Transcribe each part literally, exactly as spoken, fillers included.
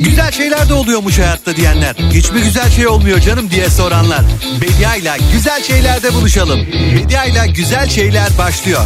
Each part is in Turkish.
Güzel şeyler de oluyormuş hayatta diyenler. Hiçbir güzel şey olmuyor canım diye soranlar. Bedia'yla güzel şeylerde buluşalım. Bedia'yla güzel şeyler başlıyor.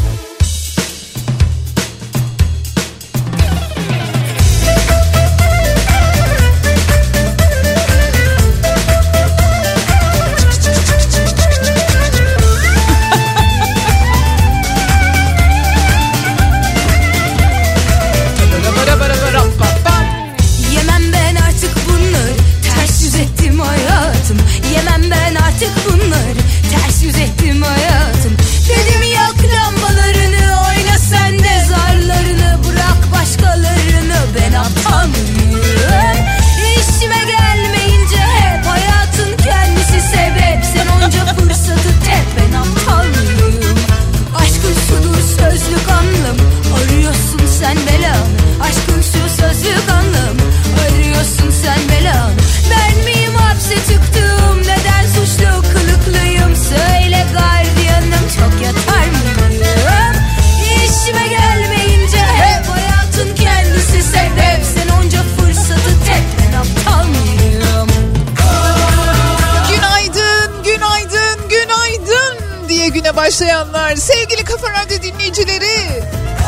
Yemem ben artık bunları, ters yüz ettim hayatım. Dedim yak lambalarını, oyna sen de zarlarını, bırak başkalarını, ben aptal mıyım? İşime gelmeyince hep hayatın kendisi sebep, sen onca fırsatı tep, ben aptal mıyım? Aşkın şudur sözlük anlam, arıyorsun sen belanı. Aşkın şu sözlük anlam, arıyorsun sen belanı. Ben miyim hapse tıktığım, neden suçlu kılıklıyım? Söyle gardiyanım, çok yatar mıyım? İşime gelmeyince hep hayatın kendisi sebep, sen onca fırsatı tek, ben aptal mıyım? Günaydın, günaydın, günaydın diye güne başlayanlar, sevgili Kafa Radyo dinleyicileri.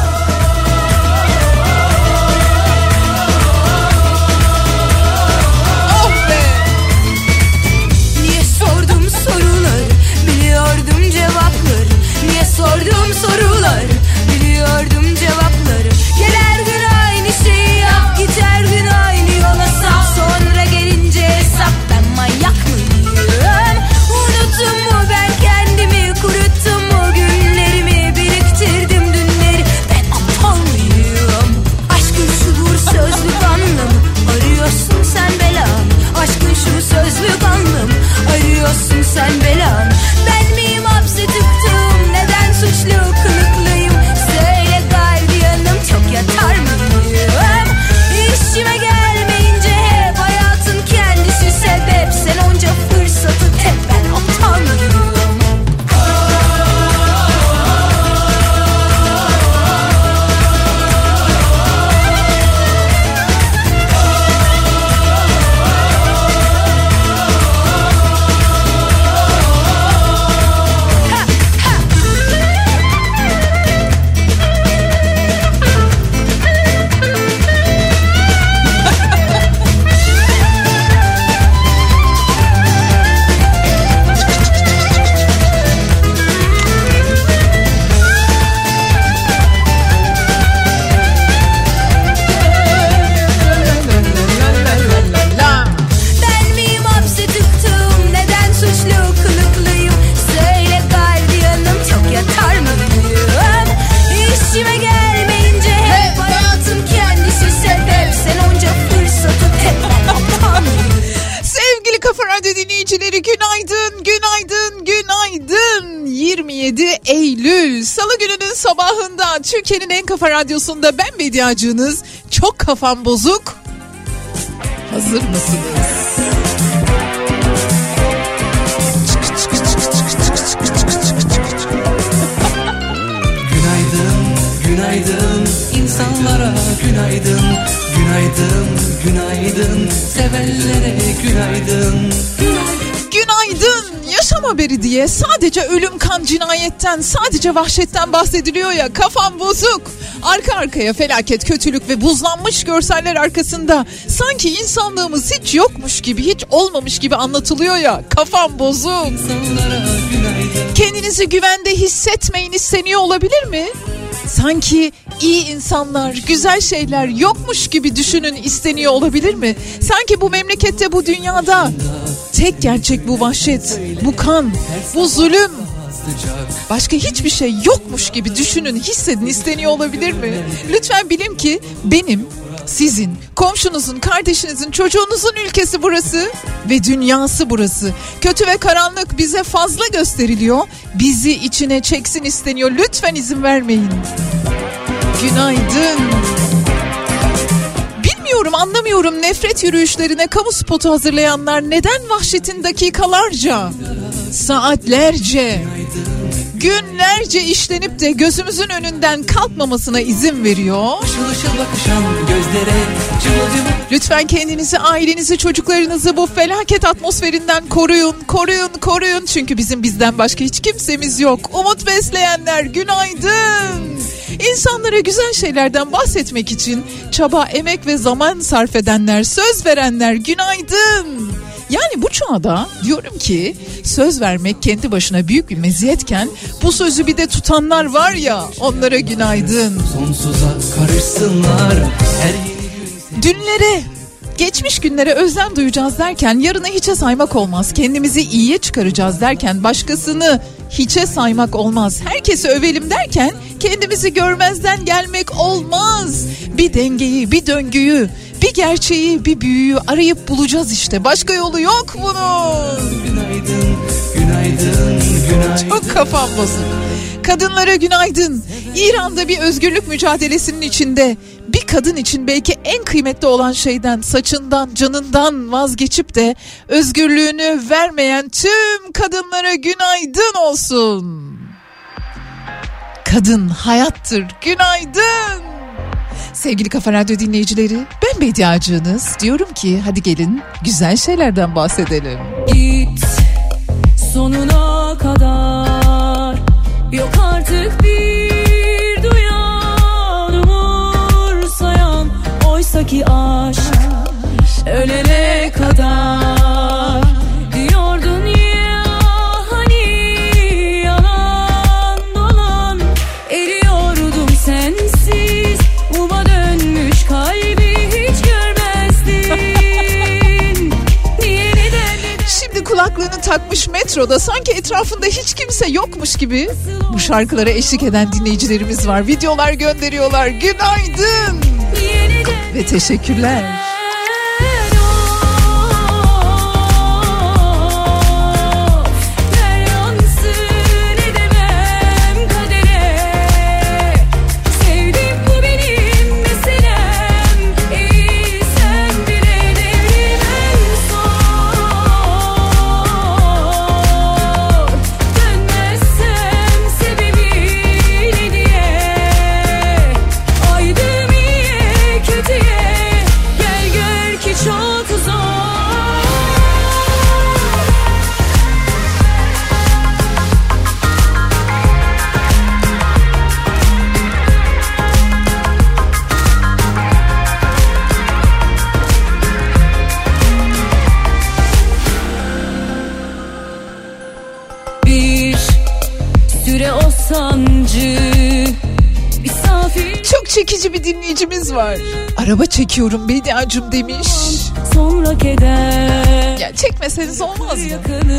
Biliyordum cevapları, niye sordum soruları, biliyordum cevapları. Gel her gün aynı şeyi yap, git her gün aynı yola sap, sonra gelince hesap, ben manyak mıyım? Unuttum mu ben kendimi, kuruttum mu günlerimi, biriktirdim dünleri, ben aptal mıyım? Aşkın şudur sözlük anlamı, arıyorsun sen belanı. Aşkın şu sözlük anlamı, arıyorsun sen belanı. Ben miyim hapse tıktım, neden suçlu kılıklıyım? Söyle gardiyanım, çok yatar mıyım? İşime gelmeyince hep hayatın kendisi sebep, sen onca fırsatı tep, ben aptal mıyım? Günaydın, günaydın, günaydın. yirmi yedi Eylül Salı gününün sabahında Türkiye'nin en kafa radyosunda ben Bediacığınız. Çok kafam bozuk. Hazır mısınız? Günaydın, günaydın insanlara günaydın. Günaydın, günaydın sevenlere günaydın. Günaydın. Yaşam haberi diye sadece ölüm, kan, cinayetten, sadece vahşetten bahsediliyor ya, kafam bozuk. Arka arkaya felaket, kötülük ve buzlanmış görseller arkasında sanki insanlığımız hiç yokmuş gibi, hiç olmamış gibi anlatılıyor ya, kafam bozuk. Kendinizi güvende hissetmeyin isteniyor olabilir mi? Sanki iyi insanlar, güzel şeyler yokmuş gibi düşünün isteniyor olabilir mi? Sanki bu memlekette, bu dünyada tek gerçek bu vahşet, bu kan, bu zulüm, başka hiçbir şey yokmuş gibi düşünün, hissedin isteniyor olabilir mi? Lütfen bilin ki benim, sizin, komşunuzun, kardeşinizin, çocuğunuzun ülkesi burası ve dünyası burası. Kötü ve karanlık bize fazla gösteriliyor, bizi içine çeksin isteniyor. Lütfen izin vermeyin. Günaydın. Bilmiyorum, anlamıyorum, nefret yürüyüşlerine kamu spotu hazırlayanlar neden vahşetin dakikalarca, saatlerce günlerce işlenip de gözümüzün önünden kalkmamasına izin veriyor. Işıl ışıl bakışan gözlere cıvılcıvıl. Lütfen kendinizi, ailenizi, çocuklarınızı bu felaket atmosferinden koruyun, koruyun, koruyun. Çünkü bizim bizden başka hiç kimsemiz yok. Umut besleyenler günaydın. İnsanlara güzel şeylerden bahsetmek için çaba, emek ve zaman sarf edenler, söz verenler günaydın. Yani bu çağda diyorum ki söz vermek kendi başına büyük bir meziyetken bu sözü bir de tutanlar var ya, onlara günaydın. Sonsuza karışsınlar her yeni gün. Dünlere, geçmiş günlere özlem duyacağız derken yarını hiçe saymak olmaz. Kendimizi iyiye çıkaracağız derken başkasını hiçe saymak olmaz. Herkesi övelim derken kendimizi görmezden gelmek olmaz. Bir dengeyi, bir döngüyü, bir gerçeği, bir büyüyü arayıp bulacağız işte. Başka yolu yok bunun. Günaydın, günaydın, günaydın. Çok kafam bozuk. Kadınlara günaydın. İran'da bir özgürlük mücadelesinin içinde bir kadın için belki en kıymetli olan şeyden, saçından, canından vazgeçip de özgürlüğünü vermeyen tüm kadınlara günaydın olsun. Kadın hayattır. Günaydın. Sevgili Kafa Radyo dinleyicileri, ben Bediye Acığınız. Diyorum ki hadi gelin güzel şeylerden bahsedelim. Git sonuna kadar, yok artık bir duyan, umursayan. Oysaki aşk ölene kadar diyordun ya, hani yalan dolan. Eriyordum sensiz, uma dönmüş kalbi hiç görmezdin. Niye, neden, neden? Şimdi kulaklığını takmış metroda, sanki etrafında hiç kimse yokmuş gibi bu şarkılara eşlik eden dinleyicilerimiz var. Videolar gönderiyorlar. Günaydın Niye, neden, ve teşekkürler. Çok çekici bir dinleyicimiz var. Araba çekiyorum Bediacığım demiş. Sonra keder. Ya çekmeseniz olmaz mı?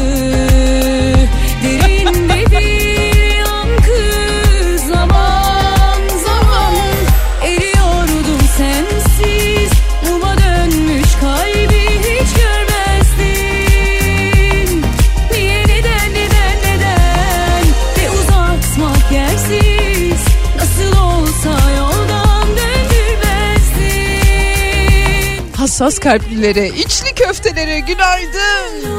Derinde bir yankı, zaman zaman eriyordum sensiz, uma dönmüş kalbi hiç görmezdin. Niye, neden, neden, neden de uzatmak yersiz, nasıl olsa yoldan döndürmezdin. Hassas kalplilere, içli köftelere günaydın.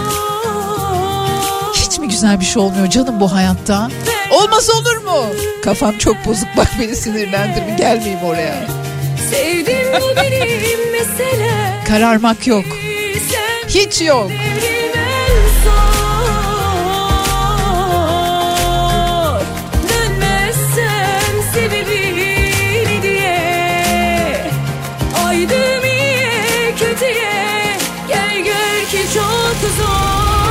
Hiç mi güzel bir şey olmuyor canım bu hayatta? Olmaz olur mu? Kafam çok bozuk, bak beni sinirlendirme, gelmeyeyim oraya. Sevdim bu benim meselem. Kararmak yok. Hiç yok. Dönmezsem sebebini diye, aydım iyiye kötüye, gel gör ki çok zor.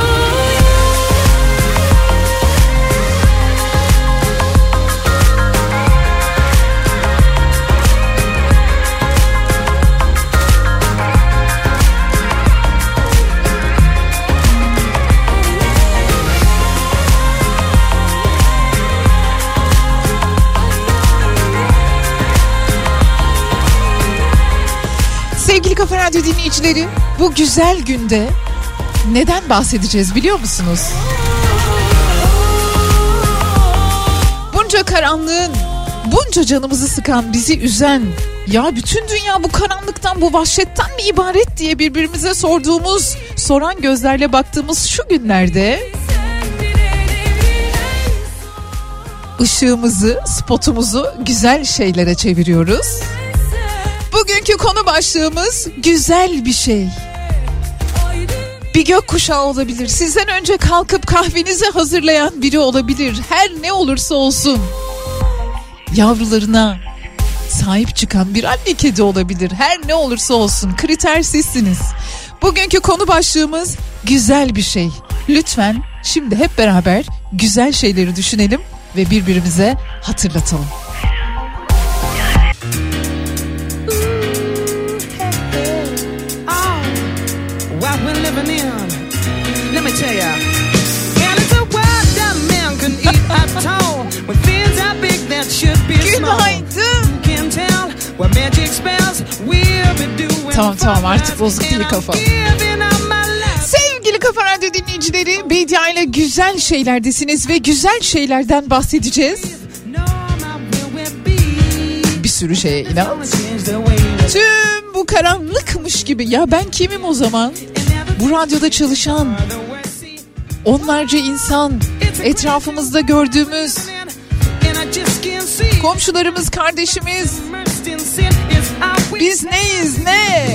Sevgili Kafa Radyo dinleyicileri, bu güzel günde neden bahsedeceğiz biliyor musunuz? Bunca karanlığın, bunca canımızı sıkan, bizi üzen, ya bütün dünya bu karanlıktan, bu vahşetten mi ibaret diye birbirimize sorduğumuz, soran gözlerle baktığımız şu günlerde ışığımızı, spotumuzu güzel şeylere çeviriyoruz. Bugünkü konu başlığımız güzel bir şey. Bir gökkuşağı olabilir. Sizden önce kalkıp kahvenizi hazırlayan biri olabilir. Her ne olursa olsun. Yavrularına sahip çıkan bir anne kedi olabilir. Her ne olursa olsun. Kriter sizsiniz. Bugünkü konu başlığımız güzel bir şey. Lütfen şimdi hep beraber güzel şeyleri düşünelim ve birbirimize hatırlatalım. Günaydın. Tamam tamam artık bozuk değil kafa. Sevgili Kafa Radyo dinleyicileri, Bedia ile güzel şeylerdesiniz ve güzel şeylerden bahsedeceğiz. Bir sürü şeye inan. Tüm bu karanlıkmış gibi. Ya ben kimim o zaman? Bu radyoda çalışan onlarca insan, etrafımızda gördüğümüz komşularımız, kardeşimiz. Biz neyiz ne?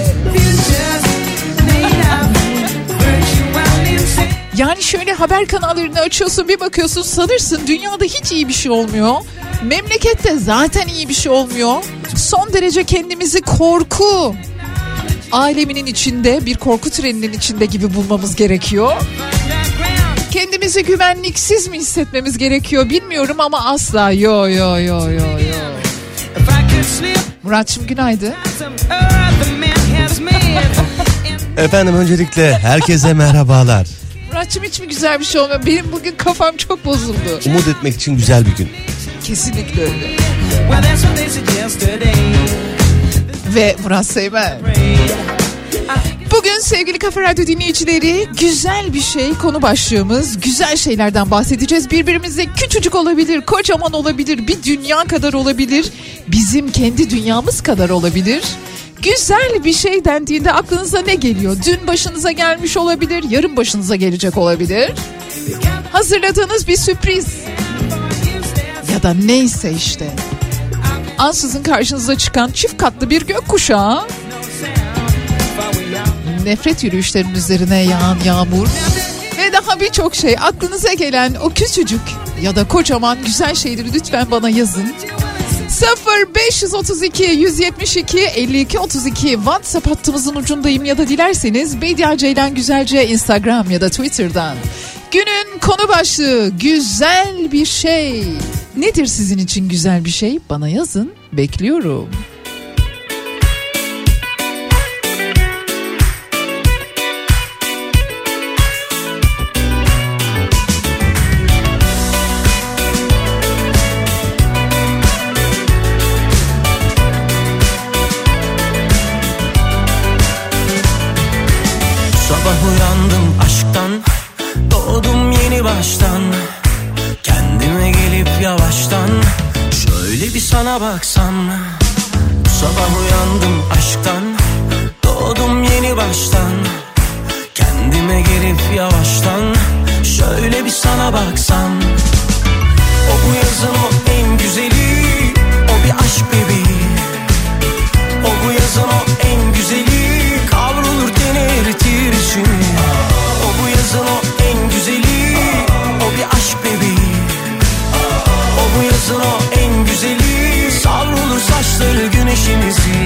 Yani şöyle haber kanallarını açıyorsun, bir bakıyorsun, sanırsın dünyada hiç iyi bir şey olmuyor. Memlekette zaten iyi bir şey olmuyor. Son derece kendimizi korku aleminin içinde, bir korku treninin içinde gibi bulmamız gerekiyor. Kendimizi güvenliksiz mi hissetmemiz gerekiyor bilmiyorum ama asla yo yo yo yo yo. Muratçım günaydın. Efendim öncelikle herkese merhabalar. Muratçım hiç mi güzel bir şey olmuyor? Benim bugün kafam çok bozuldu. Umut etmek için güzel bir gün. Kesinlikle öyle. Ve Murat Seymen. Bugün sevgili Kafa Radyo dinleyicileri güzel bir şey konu başlığımız. Güzel şeylerden bahsedeceğiz. Birbirimize küçücük olabilir, kocaman olabilir, bir dünya kadar olabilir. Bizim kendi dünyamız kadar olabilir. Güzel bir şey dendiğinde aklınıza ne geliyor? Dün başınıza gelmiş olabilir, yarın başınıza gelecek olabilir. Hazırladığınız bir sürpriz. Ya da neyse işte. Ansızın karşınıza çıkan çift katlı bir gökkuşağı. Nefret yürüyüşlerinin üzerine yağan yağmur ve daha birçok şey, aklınıza gelen o küçücük ya da kocaman güzel şeyleri lütfen bana yazın. sıfır beş otuz iki yüz yetmiş iki elli iki otuz iki WhatsApp hattımızın ucundayım ya da dilerseniz Bedia Ceylan Güzelce Instagram ya da Twitter'dan. Günün konu başlığı güzel bir şey. Nedir sizin için güzel bir şey? Bana yazın. Bekliyorum. Uyandım aşktan, doğdum yeni baştan. Kendime gelip yavaştan şöyle bir sana baksam. Bu sabah uyandım aşktan, doğdum yeni baştan. Kendime gelip yavaştan şöyle bir sana baksam. O bu yazın o en güzeli, o bir aşk bebeği. O bu yazın o en güzeli, kavrulur teni eritir içini. O bu yazın o en güzeli, o bir aşk bebeği. O bu yazın o en güzeli, savrulur saçları güneşimizi.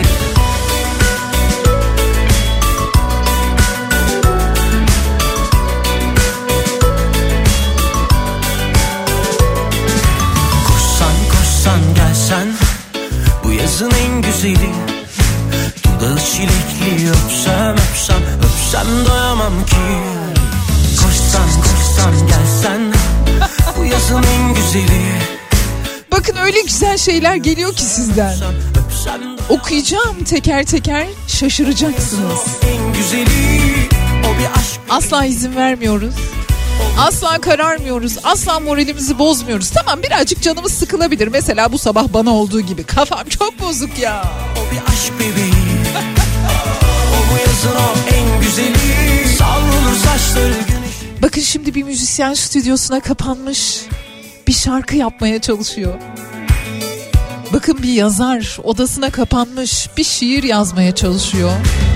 Koşsan koşsan gelsen, bu yazın en güzeli. Dudağı çilekli, öpsem öpsem öpsem doyamam ki. Koşsan koşsan gelsen, bu yazın en güzeli. Bakın öyle güzel şeyler geliyor ki sizden. Okuyacağım teker teker, şaşıracaksınız. En güzeli, o bir aşk. Asla izin vermiyoruz. Asla kararmıyoruz. Asla moralimizi bozmuyoruz. Tamam, birazcık canımız sıkılabilir. Mesela bu sabah bana olduğu gibi. Kafam çok bozuk ya. O bir aşk bebeği. O bu yazın o en güzeli. Savrulur saçları güneş. Bakın şimdi bir müzisyen stüdyosuna kapanmış. bir şarkı yapmaya çalışıyor. Bakın bir yazar odasına kapanmış bir şiir yazmaya çalışıyor.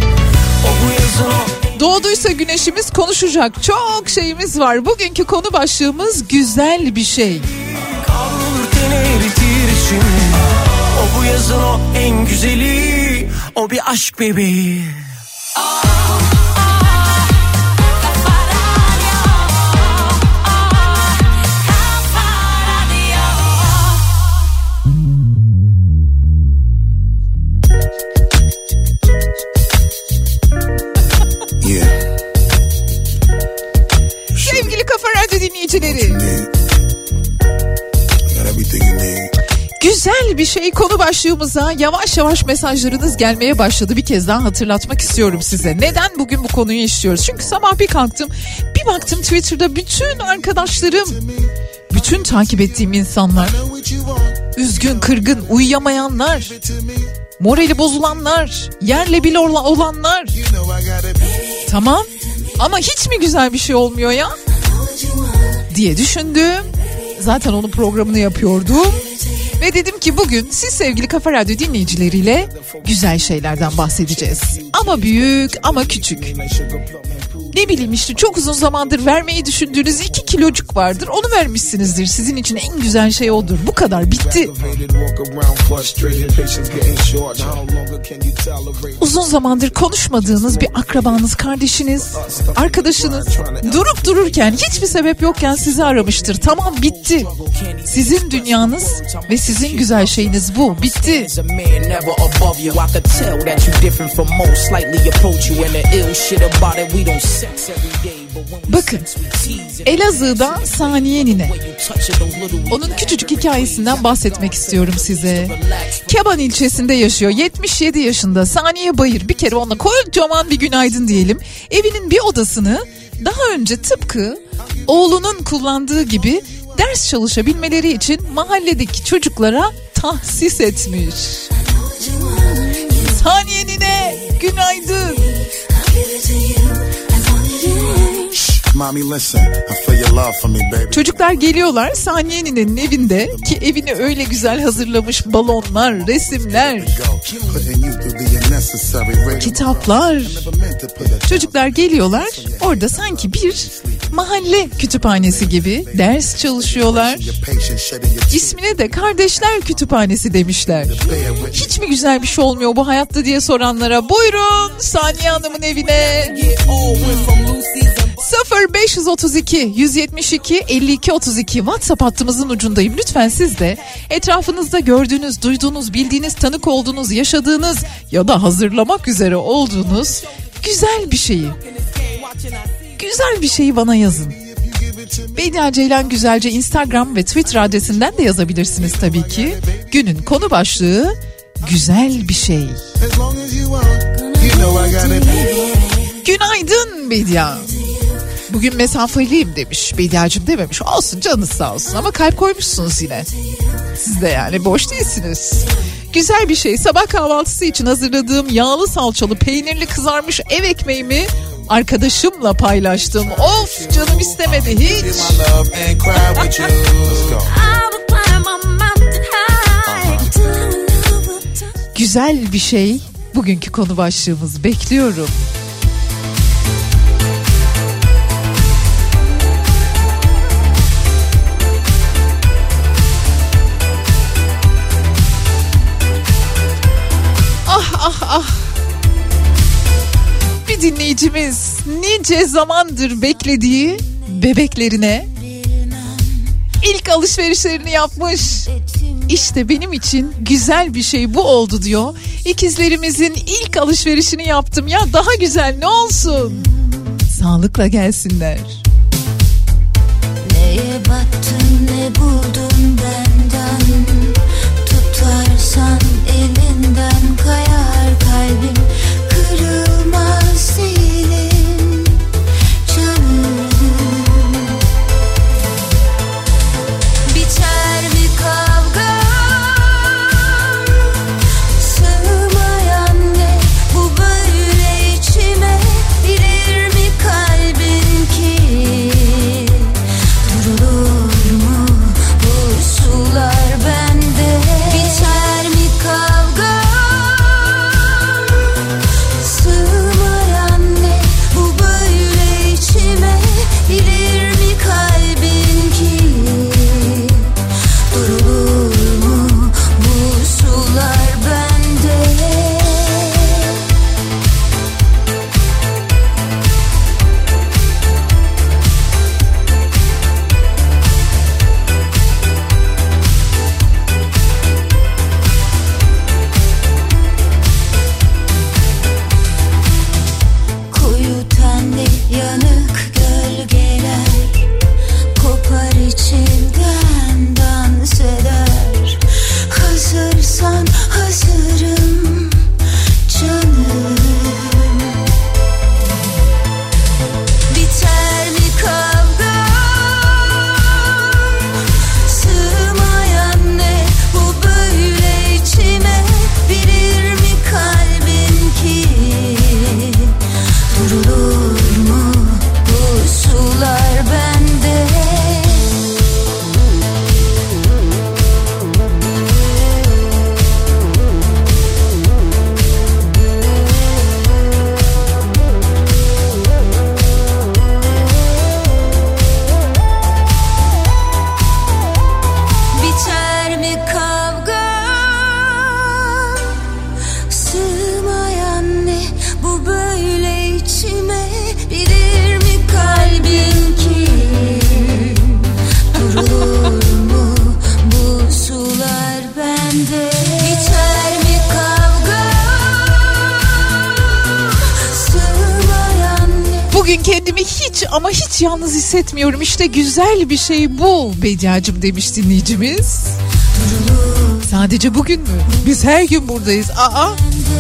Doğduysa güneşimiz konuşacak çok şeyimiz var. Bugünkü konu başlığımız güzel bir şey. Kavrulur teni eritir için. O bu yazın o en güzeli. O bir aşk bebeği. Sevgili Kafa Radyo dinleyicileri, güzel bir şey konu başlığımıza yavaş yavaş mesajlarınız gelmeye başladı. Bir kez daha hatırlatmak istiyorum size. Neden bugün bu konuyu işliyoruz? Çünkü sabah bir kalktım, bir baktım Twitter'da bütün arkadaşlarım, bütün takip ettiğim insanlar, üzgün, kırgın, uyuyamayanlar, morali bozulanlar, yerle bir olanlar. Tamam ama hiç mi güzel bir şey olmuyor ya diye düşündüm. Zaten onun programını yapıyordum. Ve dedim ki bugün siz sevgili Kafa Radyo dinleyicileriyle güzel şeylerden bahsedeceğiz. Ama büyük ama küçük. Ne bileyim işte çok uzun zamandır vermeyi düşündüğünüz iki kilocuk vardır. Onu vermişsinizdir. Sizin için en güzel şey odur. Bu kadar, bitti. Uzun zamandır konuşmadığınız bir akrabanız, kardeşiniz, arkadaşınız durup dururken, hiçbir sebep yokken sizi aramıştır. Tamam, bitti. Sizin dünyanız ve sizin güzel şeyiniz bu. Bitti. Bakın, Elazığ'da Saniye Nine. Onun küçücük hikayesinden bahsetmek istiyorum size. Keban ilçesinde yaşıyor. yetmiş yedi yaşında Saniye Bayır. Bir kere ona kocaman bir günaydın diyelim. Evinin bir odasını daha önce tıpkı oğlunun kullandığı gibi ders çalışabilmeleri için mahalledeki çocuklara tahsis etmiş. Saniye Nine, günaydın. Çocuklar geliyorlar Saniye Nine'nin evinde, ki evini öyle güzel hazırlamış, balonlar, resimler, kitaplar. Çocuklar geliyorlar, orada sanki bir mahalle kütüphanesi gibi ders çalışıyorlar. İsmine de Kardeşler Kütüphanesi demişler. Hiç mi güzel bir şey olmuyor bu hayatta diye soranlara buyurun Saniye Hanım'ın evine. sıfır beş otuz iki yüz yetmiş iki elli iki otuz iki WhatsApp hattımızın ucundayım. Lütfen siz de etrafınızda gördüğünüz, duyduğunuz, bildiğiniz, tanık olduğunuz, yaşadığınız ya da hazırlamak üzere olduğunuz güzel bir şeyi, güzel bir şeyi bana yazın. Beyda Ceylan Güzelce Instagram ve Twitter adresinden de yazabilirsiniz tabii ki. Günün konu başlığı güzel bir şey. Günaydın Bedia. Bugün mesafeliyim demiş. Bediacığım dememiş. Olsun, canınız sağ olsun ama kalp koymuşsunuz yine. Siz de yani boş değilsiniz. Güzel bir şey. Sabah kahvaltısı için hazırladığım yağlı salçalı peynirli kızarmış ev ekmeğimi arkadaşımla paylaştım. Of, canım istemedi hiç. Güzel bir şey. Bugünkü konu başlığımız. Bekliyorum. Ah ah ah. Bir dinleyicimiz nice zamandır beklediği bebeklerine ilk alışverişlerini yapmış. İşte benim için güzel bir şey bu oldu diyor. İkizlerimizin ilk alışverişini yaptım. Ya daha güzel ne olsun? Sağlıkla gelsinler. Neye baktın, ne buldun benden? Tutarsan elinden kayar kalbim. Kırılmaz değilim canım. Biter mi kavga? Sığmayan ne bu böyle içime? Bilir mi kalbin ki durulur mu Bugün kendimi hiç ama hiç yalnız hissetmiyorum. İşte güzel bir şey bu Bediacığım demiş dinleyicimiz. Sadece bugün mü? Biz her gün buradayız. Aa.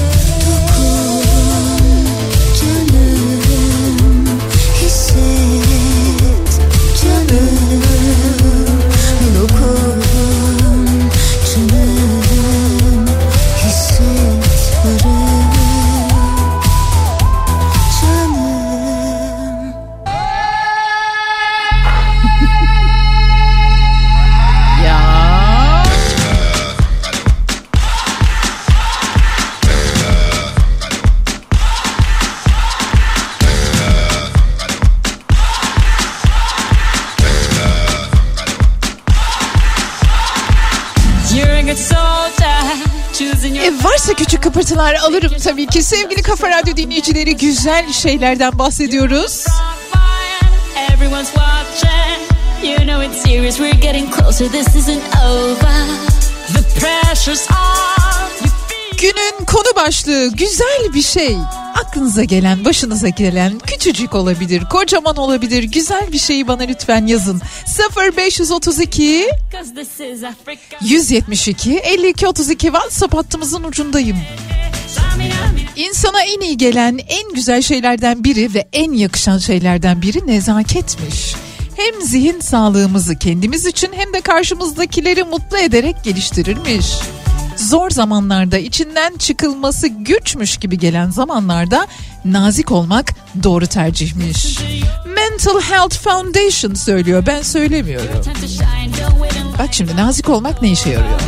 E varsa küçük kıpırtılar alırım tabii ki. Sevgili Kafa Radyo dinleyicileri, güzel şeylerden bahsediyoruz. Günün konu başlığı güzel bir şey. Aklınıza gelen, başınıza gelen, küçücük olabilir, kocaman olabilir. Güzel bir şeyi bana lütfen yazın. sıfır beş otuz iki yüz yetmiş iki elli iki otuz iki WhatsApp hattımızın ucundayım. İnsana en iyi gelen, en güzel şeylerden biri ve en yakışan şeylerden biri nezaketmiş. Hem zihin sağlığımızı kendimiz için hem de karşımızdakileri mutlu ederek geliştirirmiş. Zor zamanlarda, içinden çıkılması güçmüş gibi gelen zamanlarda nazik olmak doğru tercihmiş. Mental Health Foundation söylüyor, ben söylemiyorum. Bak şimdi nazik olmak ne işe yarıyor?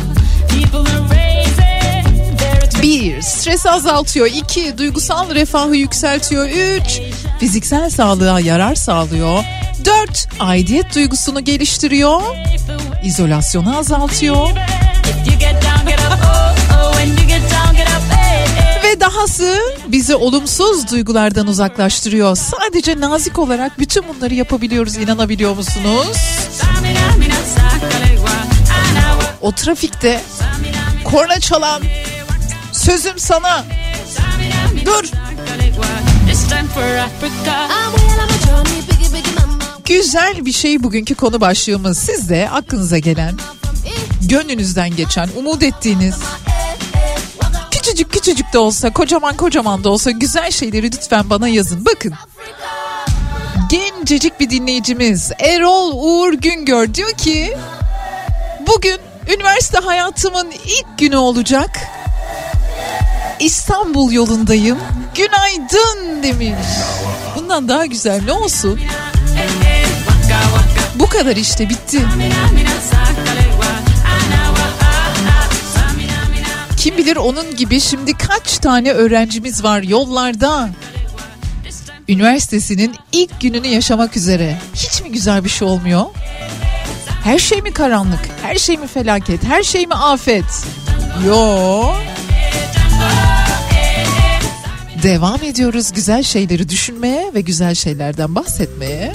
Bir, stresi azaltıyor. İki, duygusal refahı yükseltiyor. Üç, fiziksel sağlığa yarar sağlıyor. Dört, aidiyet duygusunu geliştiriyor. İzolasyonu azaltıyor. Ve dahası bizi olumsuz duygulardan uzaklaştırıyor. Sadece nazik olarak bütün bunları yapabiliyoruz, inanabiliyor musunuz? O trafikte korna çalan, sözüm sana, dur. Güzel bir şey bugünkü konu başlığımız. Siz de aklınıza gelen, gönlünüzden geçen, umut ettiğiniz, küçücük küçücük de olsa, kocaman kocaman da olsa güzel şeyleri lütfen bana yazın. Bakın, gencecik bir dinleyicimiz Erol Uğur Güngör diyor ki, bugün üniversite hayatımın ilk günü olacak. İstanbul yolundayım. Günaydın demiş. Bundan daha güzel ne olsun? Bu kadar işte, bitti. Kim bilir onun gibi şimdi kaç tane öğrencimiz var yollarda. Üniversitesinin ilk gününü yaşamak üzere. Hiç mi güzel bir şey olmuyor? Her şey mi karanlık? Her şey mi felaket? Her şey mi afet? Yo. Devam ediyoruz güzel şeyleri düşünmeye ve güzel şeylerden bahsetmeye.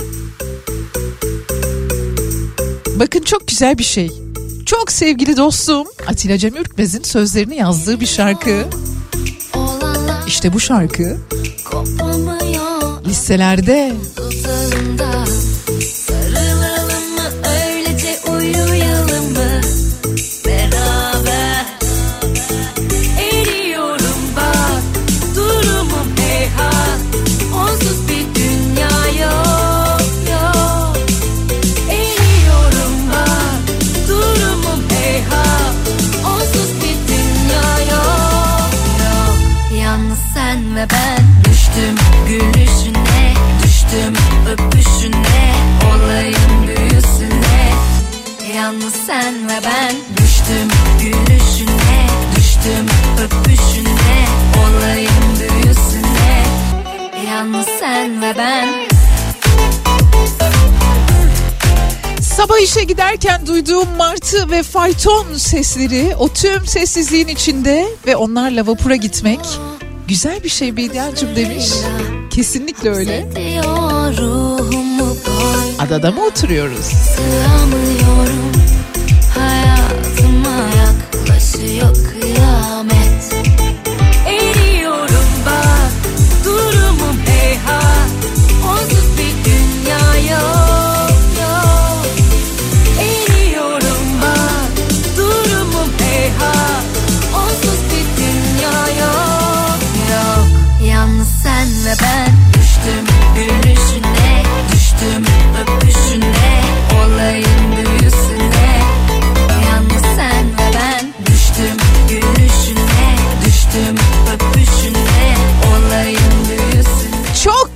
Bakın çok güzel bir şey. Çok sevgili dostum Atilla Cem Ürkmez'in sözlerini yazdığı bir şarkı. İşte bu şarkı listelerde. Ve ben düştüm gülüşüne, düştüm öpüşüne, olayım büyüsüne. Yalnız sen ve ben düştüm gülüşüne, düştüm öpüşüne, olayım büyüsüne. Yalnız sen ve ben. Sabah işe giderken duyduğum martı ve fayton sesleri, o tüm sessizliğin içinde ve onlarla vapura gitmek güzel bir şey Bediacığım demiş. Kesinlikle öyle. Adada mı oturuyoruz? Sığamıyorum, hayatıma yaklaşıyor kıyamet. Eriyorum bak, durumum heyhat,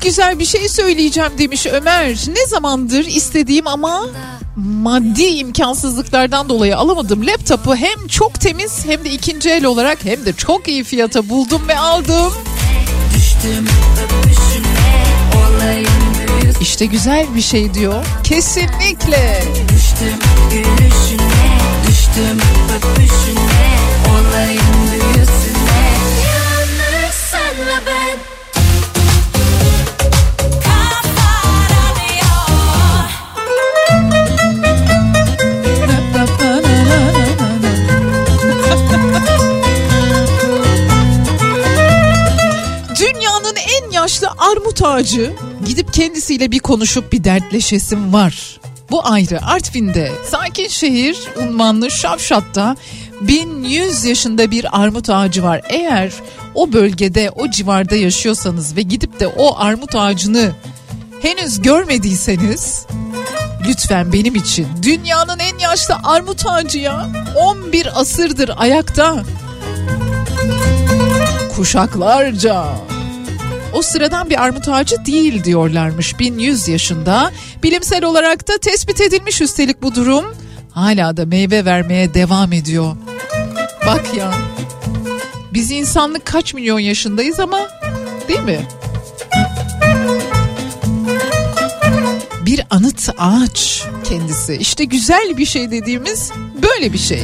güzel bir şey söyleyeceğim demiş Ömer. Ne zamandır istediğim ama maddi imkansızlıklardan dolayı alamadım laptopu hem çok temiz hem de ikinci el olarak hem de çok iyi fiyata buldum ve aldım. İşte güzel bir şey diyor. Kesinlikle. Düştüm gülüşüne, düştüm öpüşüne, olayın büyüsüne. Yalnız senle ben. Dünyanın en yaşlı armut ağacı, gidip kendisiyle bir konuşup bir dertleşesim var. Bu ayrı. Artvin'de sakin şehir unvanlı Şavşat'ta bin yüz yaşında bir armut ağacı var. Eğer o bölgede o civarda yaşıyorsanız ve gidip de o armut ağacını henüz görmediyseniz lütfen benim için, dünyanın en yaşlı armut ağacı ya, on bir asırdır ayakta. Kuşaklarca. O sıradan bir armut ağacı değil diyorlarmış, bin yüz yaşında. Bilimsel olarak da tespit edilmiş üstelik bu durum. Hala da meyve vermeye devam ediyor. Bak ya, biz insanlık kaç milyon yaşındayız ama, değil mi? Bir anıt ağaç kendisi. İşte güzel bir şey dediğimiz böyle bir şey.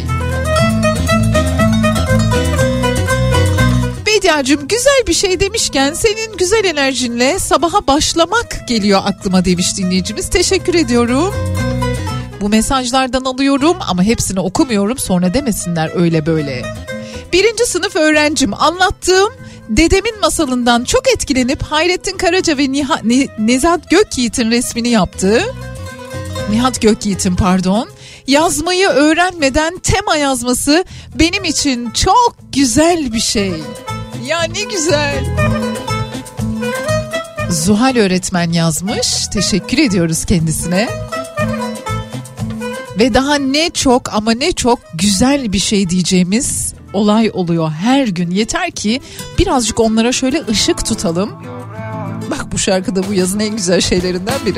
Bediacığım, güzel bir şey demişken senin güzel enerjinle sabaha başlamak geliyor aklıma demiş dinleyicimiz. Teşekkür ediyorum. Bu mesajlardan alıyorum ama hepsini okumuyorum, sonra demesinler öyle böyle. Birinci sınıf öğrencim, anlattığım dedemin masalından çok etkilenip Hayrettin Karaca ve Niha, ne, Nezat Gökyiğit'in resmini yaptı. Nihat Gökyiğit'in pardon. Yazmayı öğrenmeden tema yazması benim için çok güzel bir şey. Ya ne güzel. Zuhal öğretmen yazmış. Teşekkür ediyoruz kendisine. Ve daha ne çok ama ne çok güzel bir şey diyeceğimiz olay oluyor her gün. Yeter ki birazcık onlara şöyle ışık tutalım. Bak, bu şarkı da bu yazın en güzel şeylerinden biri.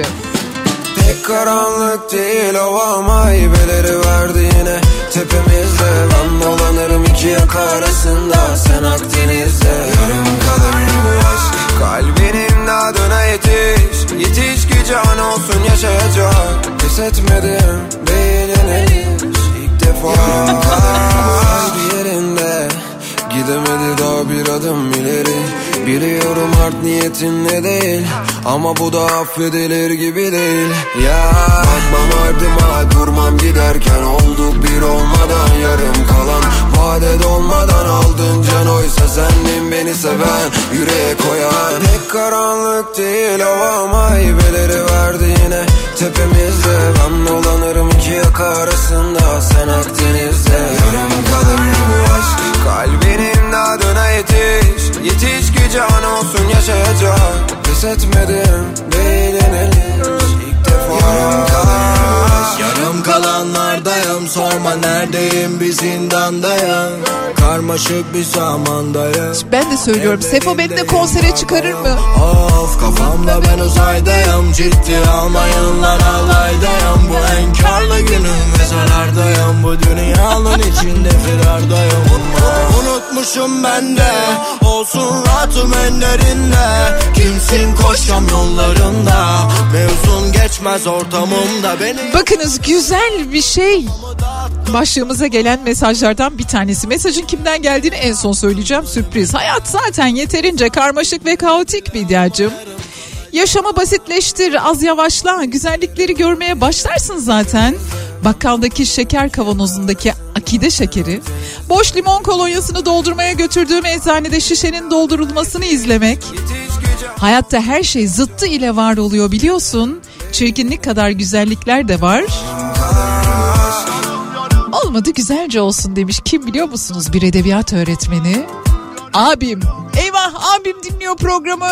Pek karanlık değil hava ama aybeleri verdi yine tepemizde. Ben dolanırım iki yaka arasında, sen Akdeniz'de. Yarım kalır bu aşk kalbinin adına yetiş. Yetiş ki can olsun yaşayacak. Pes etmedim beğeniriz ilk defa. Yarım kalır bir yerinde, gidemedi daha bir adım ileri. Biliyorum art niyetin ne değil, ama bu da affedilir gibi değil. Ya bakmam ardıma, durmam giderken, olduk bir olmadan yarım kalan. Vade dolmadan aldın can, oysa sendin beni seven, yüreğe koyan. Pek karanlık değil hava ama aybeleri verdi yine tepemizde. Ben dolanırım iki yaka arasında, sen Akdeniz'de. Yarım kalır bu aşk kalbinin adına yetiş. Yetiş ki can olsun yaşayacak. Pes etmedim beğeniriz ilk defa. Yarım kalan, yarım kalanlardayım, sorma neredeyim, bir zindandayım. Karmaşık bir zamandayım. Ben de söylüyorum, Sefo beni de konsere çıkarır mı? Of, kafamda ben uzaydayım, ciddi almayın lan alaydayım. Bu enkarlı günüm mezarlardayım, bu dünyanın içinde firardayım. Unutmuşum ben de, olsun rahatım enlerinde. Kimsin koşam yollarında, mevzun geçmez ortamımda benim. Bakınız, güzel bir şey. Başlığımıza gelen mesajlardan bir tanesi. Mesajın kimden geldiğini en son söyleyeceğim, sürpriz. Hayat zaten yeterince karmaşık ve kaotik Bediacığım. Yaşama basitleştir, az yavaşla, güzellikleri görmeye başlarsın zaten. Bakkaldaki şeker kavanozundaki akide şekeri, boş limon kolonyasını doldurmaya götürdüğüm eczanede şişenin doldurulmasını izlemek. Hayatta her şey zıttı ile var oluyor biliyorsun. Çirkinlik kadar güzellikler de var. Olmadı güzelce olsun demiş. Kim biliyor musunuz? Bir edebiyat öğretmeni. Abim. Eyvah, abim dinliyor programı.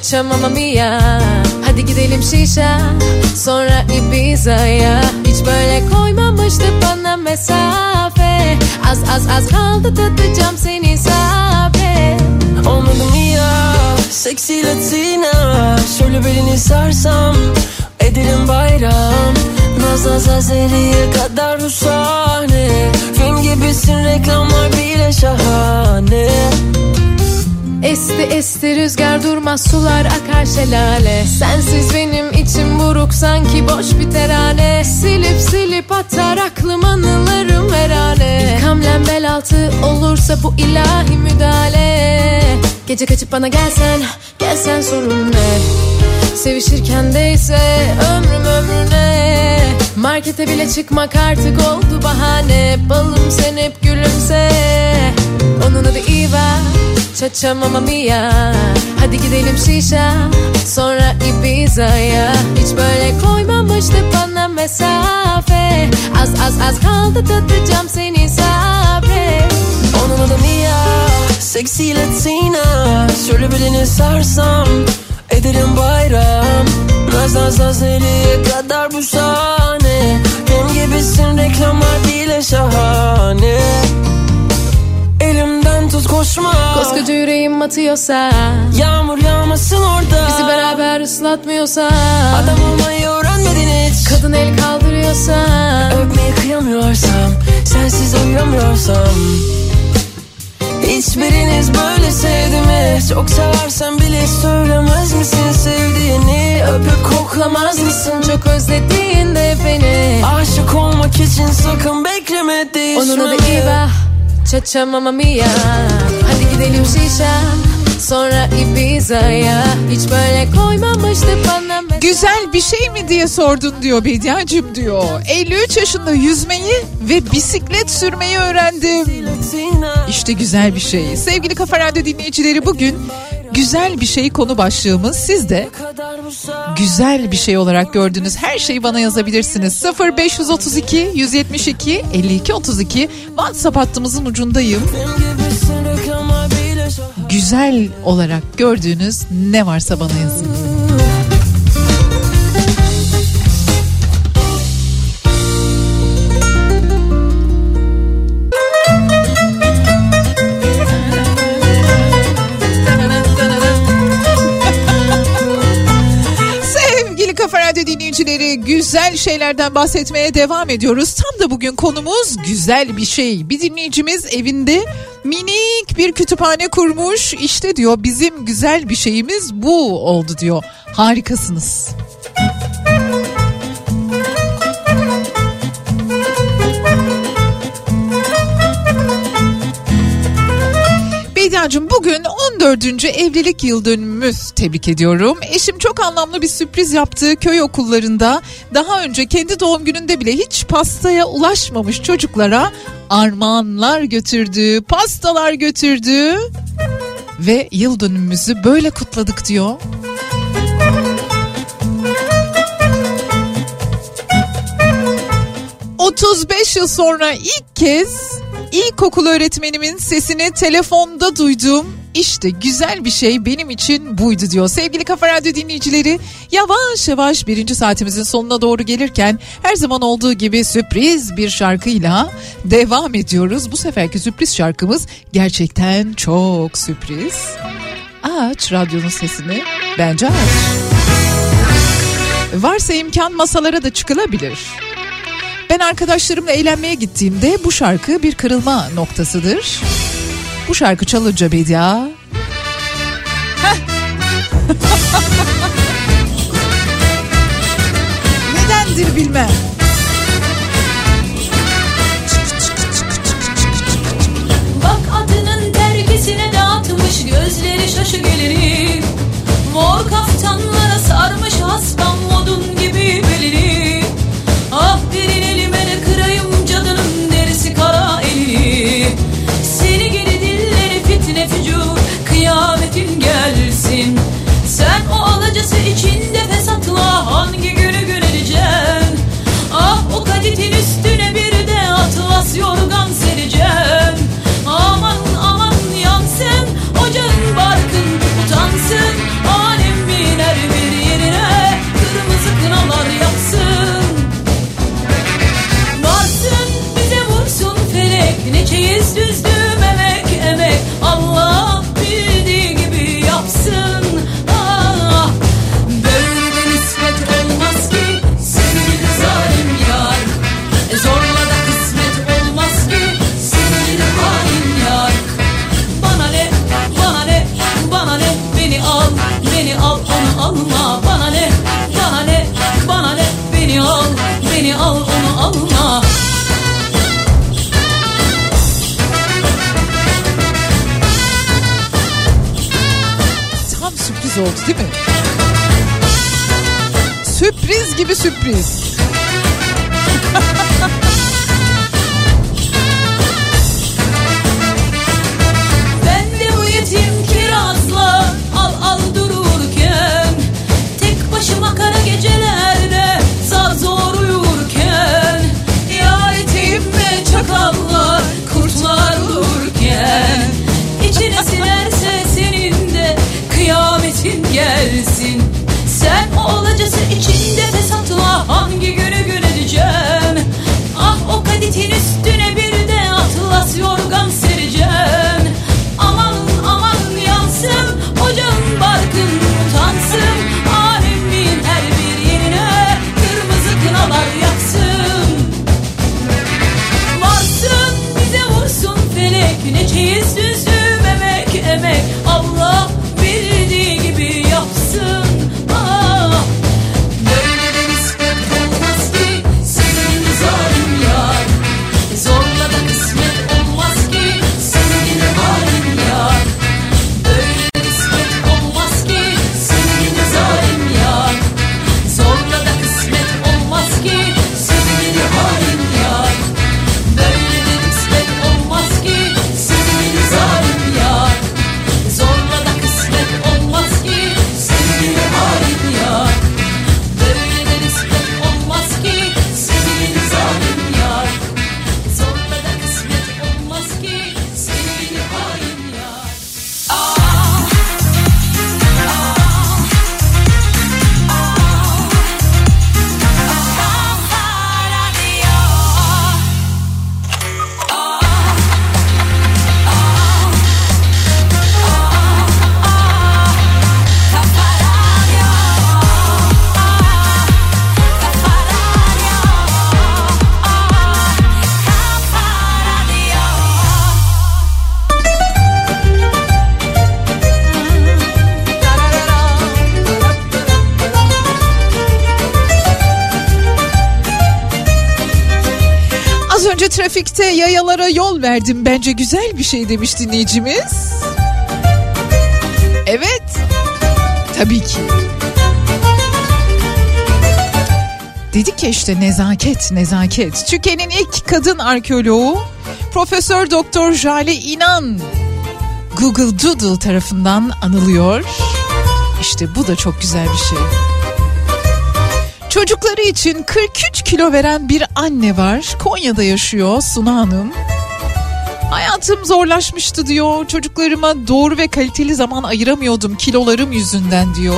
Cha-cha Mamma Mia. Hadi gidelim şişe, sonra Ibiza'ya. Hiç böyle koymamıştı bana mesafe. Az az az kaldı tutacağım seni sabret. Olmadı mı ya seksi Latina? Şöyle belini sarsam edelim bayram. Naz naz Azeri'ye kadar bu sahne. Film gibisin, reklamlar bile şahane. Esti esti rüzgar durmaz, sular akar şelale. Sensiz benim içim buruk, sanki boş bir terane. Silip silip atar aklım anılarım verane. İlk hamlem bel altı olursa bu ilahi müdahale. Gece kaçıp bana gelsen, gelsen sorun ne? Sevişirken değse ömrüm ömrüne. Markete bile çıkmak artık oldu bahane. Balım sen hep gülümse. Onun adı Eva, Cha-cha Mamma Mia. Hadi gidelim şişe, sonra Ibiza'ya. Hiç böyle koymamıştı bana mesafe. Az az az kaldı tutacağım seni sabret. Onun adı Mia, seksi Latina. Şöyle belini sarsam ederim bayram. Naz naz Azeri'ye kadar bu sahne. Film gibisin, reklamlar bile şahane. Elimden tut koşma. Koskoca yüreğim atıyorsa, yağmur yağmasın orada. bizi beraber ıslatmıyorsa, adam olmayı öğrenmedin hiç. kadın el kaldırıyorsa, öpmeye kıyamıyorsam, sensiz uyuyamıyorsam. Hiçbiriniz böyle sevdi mi? Çok seversen bile söylemez misin sevdiğini? Öpüp koklamaz mısın çok özlediğinde beni? Aşık olmak için sakın bekleme değişme. onun adı Eva, Cha-cha Mamma Mia. Hadi gidelim şişe, sonra Ibiza'ya. Hiç böyle koymamıştı bana mesela. Güzel bir şey mi diye sordun diyor Bediacığım diyor. elli üç yaşında yüzmeyi ve bisiklet sürmeyi öğrendim. İşte güzel bir şey. Sevgili Kafa Radyo dinleyicileri, bugün güzel bir şey konu başlığımız. Siz de güzel bir şey olarak gördüğünüz her şeyi bana yazabilirsiniz. sıfır beş otuz iki yüz yetmiş iki elli iki otuz iki WhatsApp hattımızın ucundayım. Güzel olarak gördüğünüz ne varsa bana yazın. Dinleyicileri, güzel şeylerden bahsetmeye devam ediyoruz. Tam da bugün konumuz güzel bir şey. Bir dinleyicimiz evinde minik bir kütüphane kurmuş. İşte diyor bizim güzel bir şeyimiz bu oldu diyor. Harikasınız. Bediacığım, bugün on dördüncü evlilik yıl dönümümüz, tebrik ediyorum. Eşim çok anlamlı bir sürpriz yaptı köy okullarında. Daha önce kendi doğum gününde bile hiç pastaya ulaşmamış çocuklara armağanlar götürdü, pastalar götürdü. Ve yıl dönümümüzü böyle kutladık diyor. otuz beş yıl sonra ilk kez İlkokul öğretmenimin sesini telefonda duydum. İşte güzel bir şey benim için buydu diyor. Sevgili Kafa Radyo dinleyicileri, yavaş yavaş birinci saatimizin sonuna doğru gelirken her zaman olduğu gibi sürpriz bir şarkıyla devam ediyoruz. Bu seferki sürpriz şarkımız gerçekten çok sürpriz. Aç radyonun sesini, bence aç. Varsa imkan masalara da çıkılabilir. Ben arkadaşlarımla eğlenmeye gittiğimde bu şarkı bir kırılma noktasıdır. Bu şarkı çalınca Bedia... Nedendir bilmem. Bak adının dergisine dağıtmış gözleri şaşı gelirim. Mor kaftanlara sarmış hasbam odun gibi belini. Ah derin elime de kırayım cadının derisi kara elini. Seni geri dilleri fitne fücur kıyametin gelsin. Sen o alacası içinde fesatla hangi günü gün edeceksin? beni al onu alma. Tam sürpriz oldu değil mi? Sürpriz gibi sürpriz. Ben de bu yetim kirazla al al dururken, tek başıma kara gecelerde zar zor uyurken, ya eteğimde çakallar kurtlar olurken, içine sinerse senin de kıyametin gelsin. Sen o olacası içinde fesatla hangi günü gün edeceksin? Ah o kaditin üstüne bir de atlas yorgan sereceğim. Aman aman yansın ocağın barkın utansın, alemin her bir yerine kırmızı kınalar yaksın. Varsın bize vursun felek, ne çeyiz düzüm emek emek, Allah bildiği gibi yapsın. Ah, böyle de nispet olmaz ki senin zalim yar, zorla da kısmet olmaz ki senin halim yar. Böyle de nispet olmaz ki senin zalim yar, zorla da kısmet olmaz ki senin halim yar. Böyle de nispet olmaz ki senin zalim yar, zorla da kısmet olmaz ki senin halim yar. Böyle de nispet olmaz ki senin zalim yar, zorla da kısmet olmaz ki senin halim yar. Az önce trafikte yayalara yol verdim. Bence güzel bir şey demiş dinleyicimiz. Evet. Tabii ki. Dedik ya işte nezaket, nezaket. Türkiye'nin ilk kadın arkeoloğu Profesör Doktor Jale İnan Google Doodle tarafından anılıyor. İşte bu da çok güzel bir şey. Çocukları için kırk üç kilo veren bir anne var. Konya'da yaşıyor Suna Hanım. Hayatım zorlaşmıştı diyor. Çocuklarıma doğru ve kaliteli zaman ayıramıyordum kilolarım yüzünden diyor.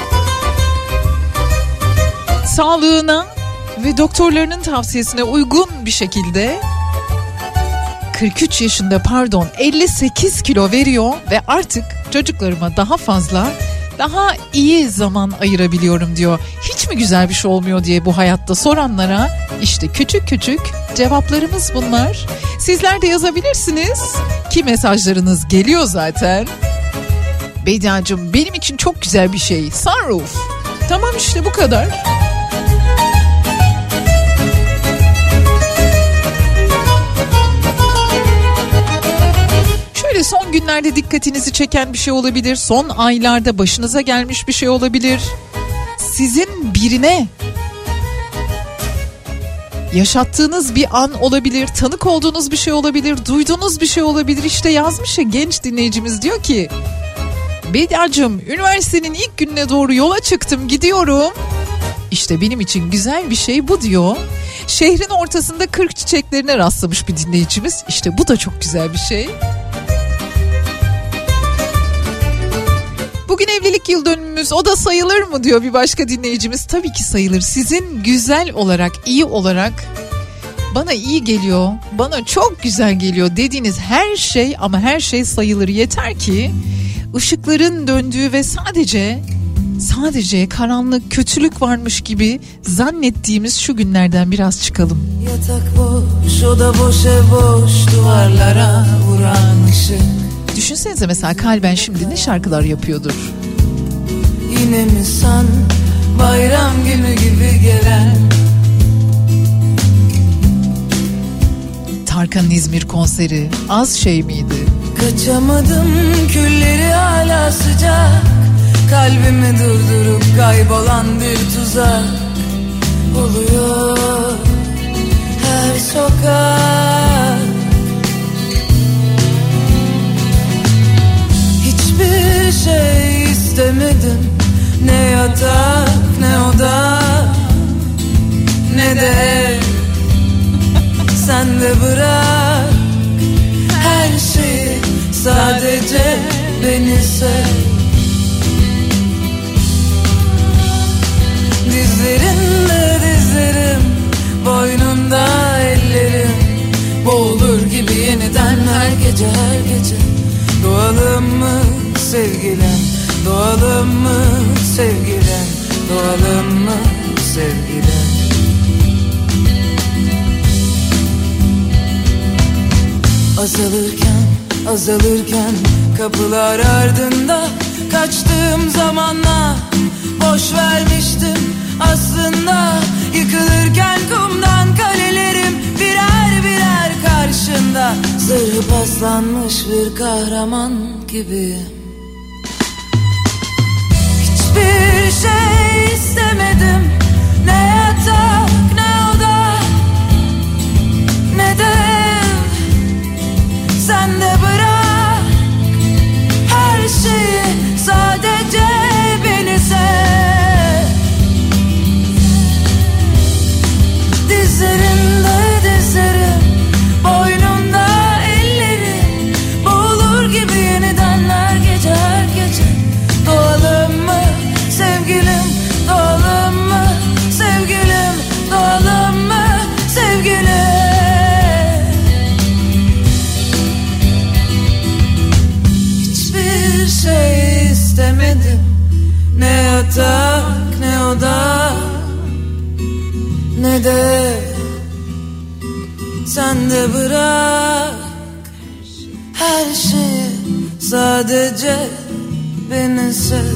Sağlığına ve doktorlarının tavsiyesine uygun bir şekilde kırk üç yaşında pardon elli sekiz kilo veriyor ve artık çocuklarıma daha fazla daha iyi zaman ayırabiliyorum diyor. Hiç mi güzel bir şey olmuyor diye bu hayatta soranlara işte küçük küçük cevaplarımız bunlar. Sizler de yazabilirsiniz ki mesajlarınız geliyor zaten. Bediacığım benim için çok güzel bir şey. Sunroof. Tamam işte bu kadar. Şöyle son günlerde dikkatinizi çeken bir şey olabilir. Son aylarda başınıza gelmiş bir şey olabilir. Sizin birine yaşattığınız bir an olabilir. Tanık olduğunuz bir şey olabilir. Duyduğunuz bir şey olabilir. İşte yazmış ya genç dinleyicimiz diyor ki Bediacığım üniversitenin ilk gününe doğru yola çıktım gidiyorum. İşte benim için güzel bir şey bu diyor. Şehrin ortasında kırk çiçeklerine rastlamış bir dinleyicimiz. İşte bu da çok güzel bir şey. Bugün evlilik yıl dönümümüz, o da sayılır mı diyor bir başka dinleyicimiz. Tabii ki sayılır. Sizin güzel olarak, iyi olarak bana iyi geliyor, bana çok güzel geliyor dediğiniz her şey ama her şey sayılır. Yeter ki ışıkların döndüğü ve sadece sadece karanlık, kötülük varmış gibi zannettiğimiz şu günlerden biraz çıkalım. Yatak boş, oda boş, ev boş, duvarlara vuran ışık. Düşünsenize mesela kalben şimdi ne şarkılar yapıyordur. Yine mi san bayram günü gibi gelen Tarkan'ın İzmir konseri az şey miydi? Kaçamadım, külleri hala sıcak. Kalbimi durdurup kaybolan bir tuzak oluyor her sokak. Hiçbir şey istemedim, ne yatak ne oda ne de sen de bırak her şeyi, sadece beni sev. Dizlerinde dizlerim, boynunda ellerim, boğulur gibi yeniden her gece her gece. Doğalım mı sevgilim, doğalım mı sevgilim, doğalım mı sevgilim. Azalırken, azalırken kapılar ardında, kaçtığım zamanla boş vermiştim aslında. Yıkılırken kumdan kalelerim birer birer karşında, zırhı paslanmış bir kahraman gibi. Hiçbir şey istemedim, ne yatak ne oda ne de sen de bırak her şeyi, sadece beni sev. Dizlerinde dizlerim, boynumda ellerim, boğulur gibi yeniden her gece her gece. Doğalım mı sevgilim, doğalım mı sevgilim, doğalım mı sevgilim. Hiçbir şey istemedim, ne yatak ne oda ne de sen de bırak her şeyi, sadece beni sev.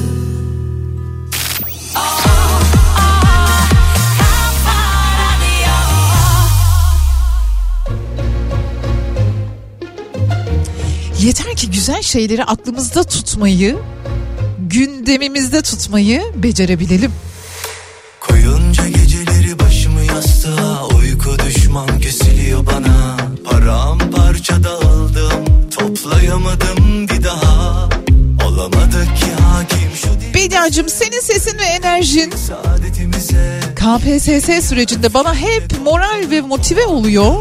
Yeter ki güzel şeyleri aklımızda tutmayı, gündemimizde tutmayı becerebilelim. Koyunca geceleri başımı yastığa, uyku düşman kesiliyor bana. Paramparça dağıldım, toplayamadım bir daha. Olamadık ki hakim şu dil. Bediacığım, senin sesin ve enerjin K P S S sürecinde bana hep moral ve motive oluyor.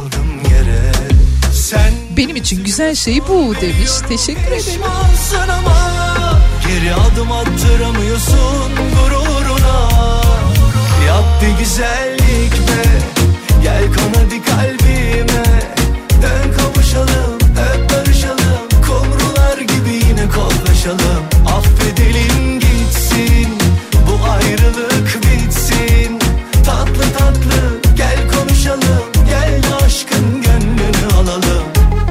Benim için güzel şey bu demiş. Teşekkür ederim. Ama geri adım attıramıyorsun gururuna. Yap bir güzellik be, gel kon hadi kalbime. Dön kavuşalım, hep barışalım, kumrular gibi yine kollaşalım. Affedelim gitsin, bu ayrılık bitsin. Tatlı tatlı gel konuşalım, gel de aşkın gönlünü alalım.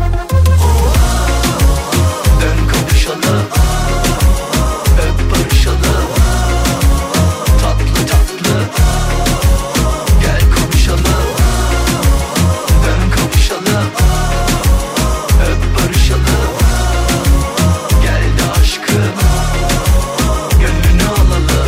Dön kavuşalım, hep barışalım. Tatlı tatlı gel konuşalım. Dön kavuşalım, hep barışalım. Gel de aşkın gönlünü alalım.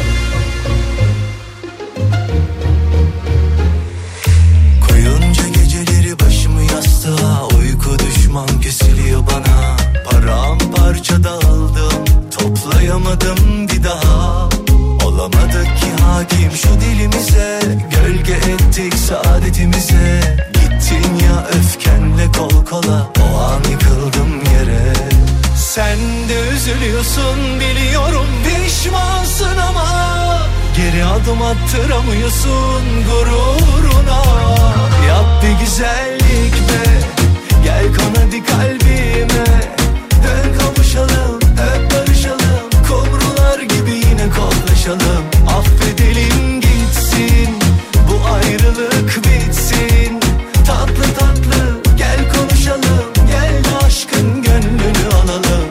Koyunca geceleri başımı yastığa, uyku düşman kesiliyor bana. Paramparça dağıldım, toplayamadım bir daha. Olamadık ki hakim şu dilimize, gölge ettik saadetimize. Gittin ya öfkenle kol kola, o an yıkıldım yere. Sen de üzülüyorsun biliyorum, pişmansın ama geri adım attıramıyorsun gururuna. Yap bir güzellik be, gel kon hadi kalbime. Dön kavuşalım, hep barışalım, kumrular gibi yine kollaşalım. Affedelim gitsin, bu ayrılık bitsin. Tatlı tatlı gel konuşalım, gel de aşkın gönlünü alalım.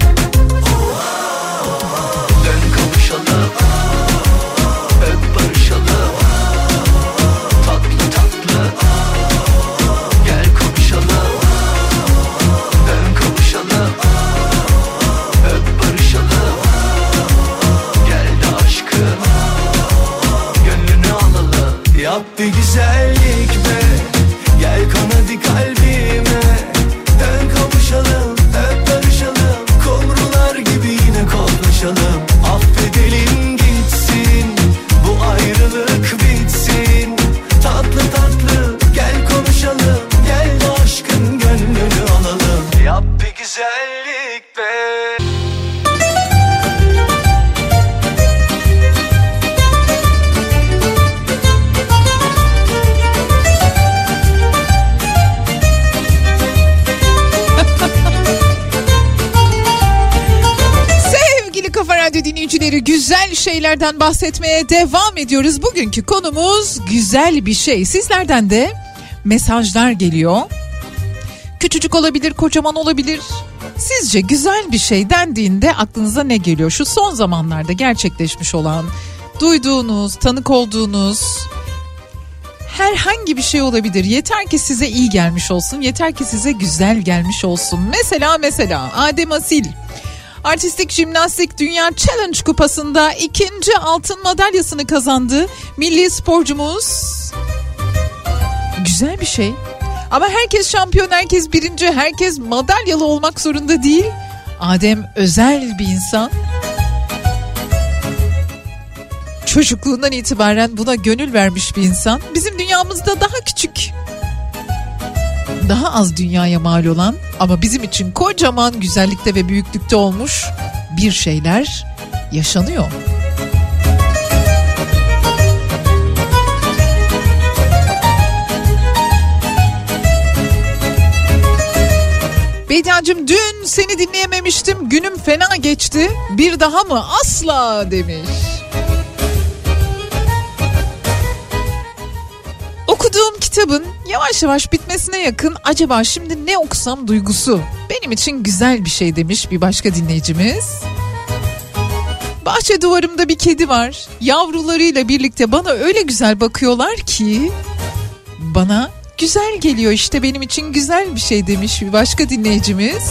Dön kavuşalım, hep barışalım. Tatlı tatlı gel konuşalım. Yap bir güzellik be, gel kan hadi kalbime. Dön kavuşalım, öp barışalım, kumrular gibi yine koklaşalım. Affedelim gitsin, bu ayrılık bitsin. Tatlı tatlı gel konuşalım, gel de aşkın gönlünü alalım. Yap bir güzellik be. Radyo dinleyicileri, güzel şeylerden bahsetmeye devam ediyoruz. Bugünkü konumuz güzel bir şey. Sizlerden de mesajlar geliyor. Küçücük olabilir, kocaman olabilir. Sizce güzel bir şey dendiğinde aklınıza ne geliyor? Şu son zamanlarda gerçekleşmiş olan, duyduğunuz, tanık olduğunuz herhangi bir şey olabilir. Yeter ki size iyi gelmiş olsun. Yeter ki size güzel gelmiş olsun. Mesela mesela Adem Asil Artistik Jimnastik Dünya Challenge Kupası'nda ikinci altın madalyasını kazandı. Milli sporcumuz. Güzel bir şey. Ama herkes şampiyon, herkes birinci, herkes madalyalı olmak zorunda değil. Adem özel bir insan. Çocukluğundan itibaren buna gönül vermiş bir insan. Bizim dünyamızda daha küçük, daha az dünyaya mal olan ama bizim için kocaman güzellikte ve büyüklükte olmuş bir şeyler yaşanıyor. Bediacığım, dün seni dinleyememiştim, günüm fena geçti, bir daha mı? Asla demiş. Okuduğum kitabın yavaş yavaş bitmesine yakın, acaba şimdi ne okusam duygusu benim için güzel bir şey demiş bir başka dinleyicimiz. Bahçe duvarımda bir kedi var. Yavrularıyla birlikte bana öyle güzel bakıyorlar ki bana güzel geliyor, işte benim için güzel bir şey demiş bir başka dinleyicimiz.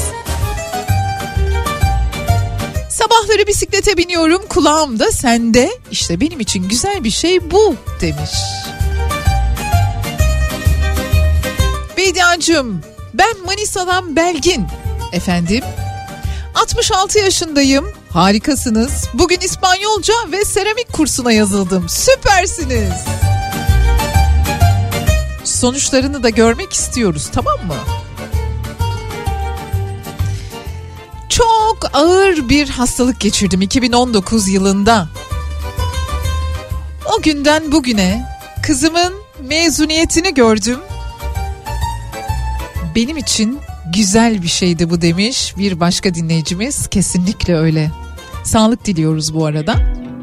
Sabahları bisiklete biniyorum, kulağımda sende, işte benim için güzel bir şey bu demiş. Bediacığım, ben Manisa'dan Belgin. Efendim, altmış altı yaşındayım. Harikasınız. Bugün İspanyolca ve seramik kursuna yazıldım. Süpersiniz. Sonuçlarını da görmek istiyoruz, tamam mı? Çok ağır bir hastalık geçirdim iki bin on dokuz yılında. O günden bugüne kızımın mezuniyetini gördüm. Benim için güzel bir şeydi bu demiş bir başka dinleyicimiz. Kesinlikle öyle. Sağlık diliyoruz bu arada.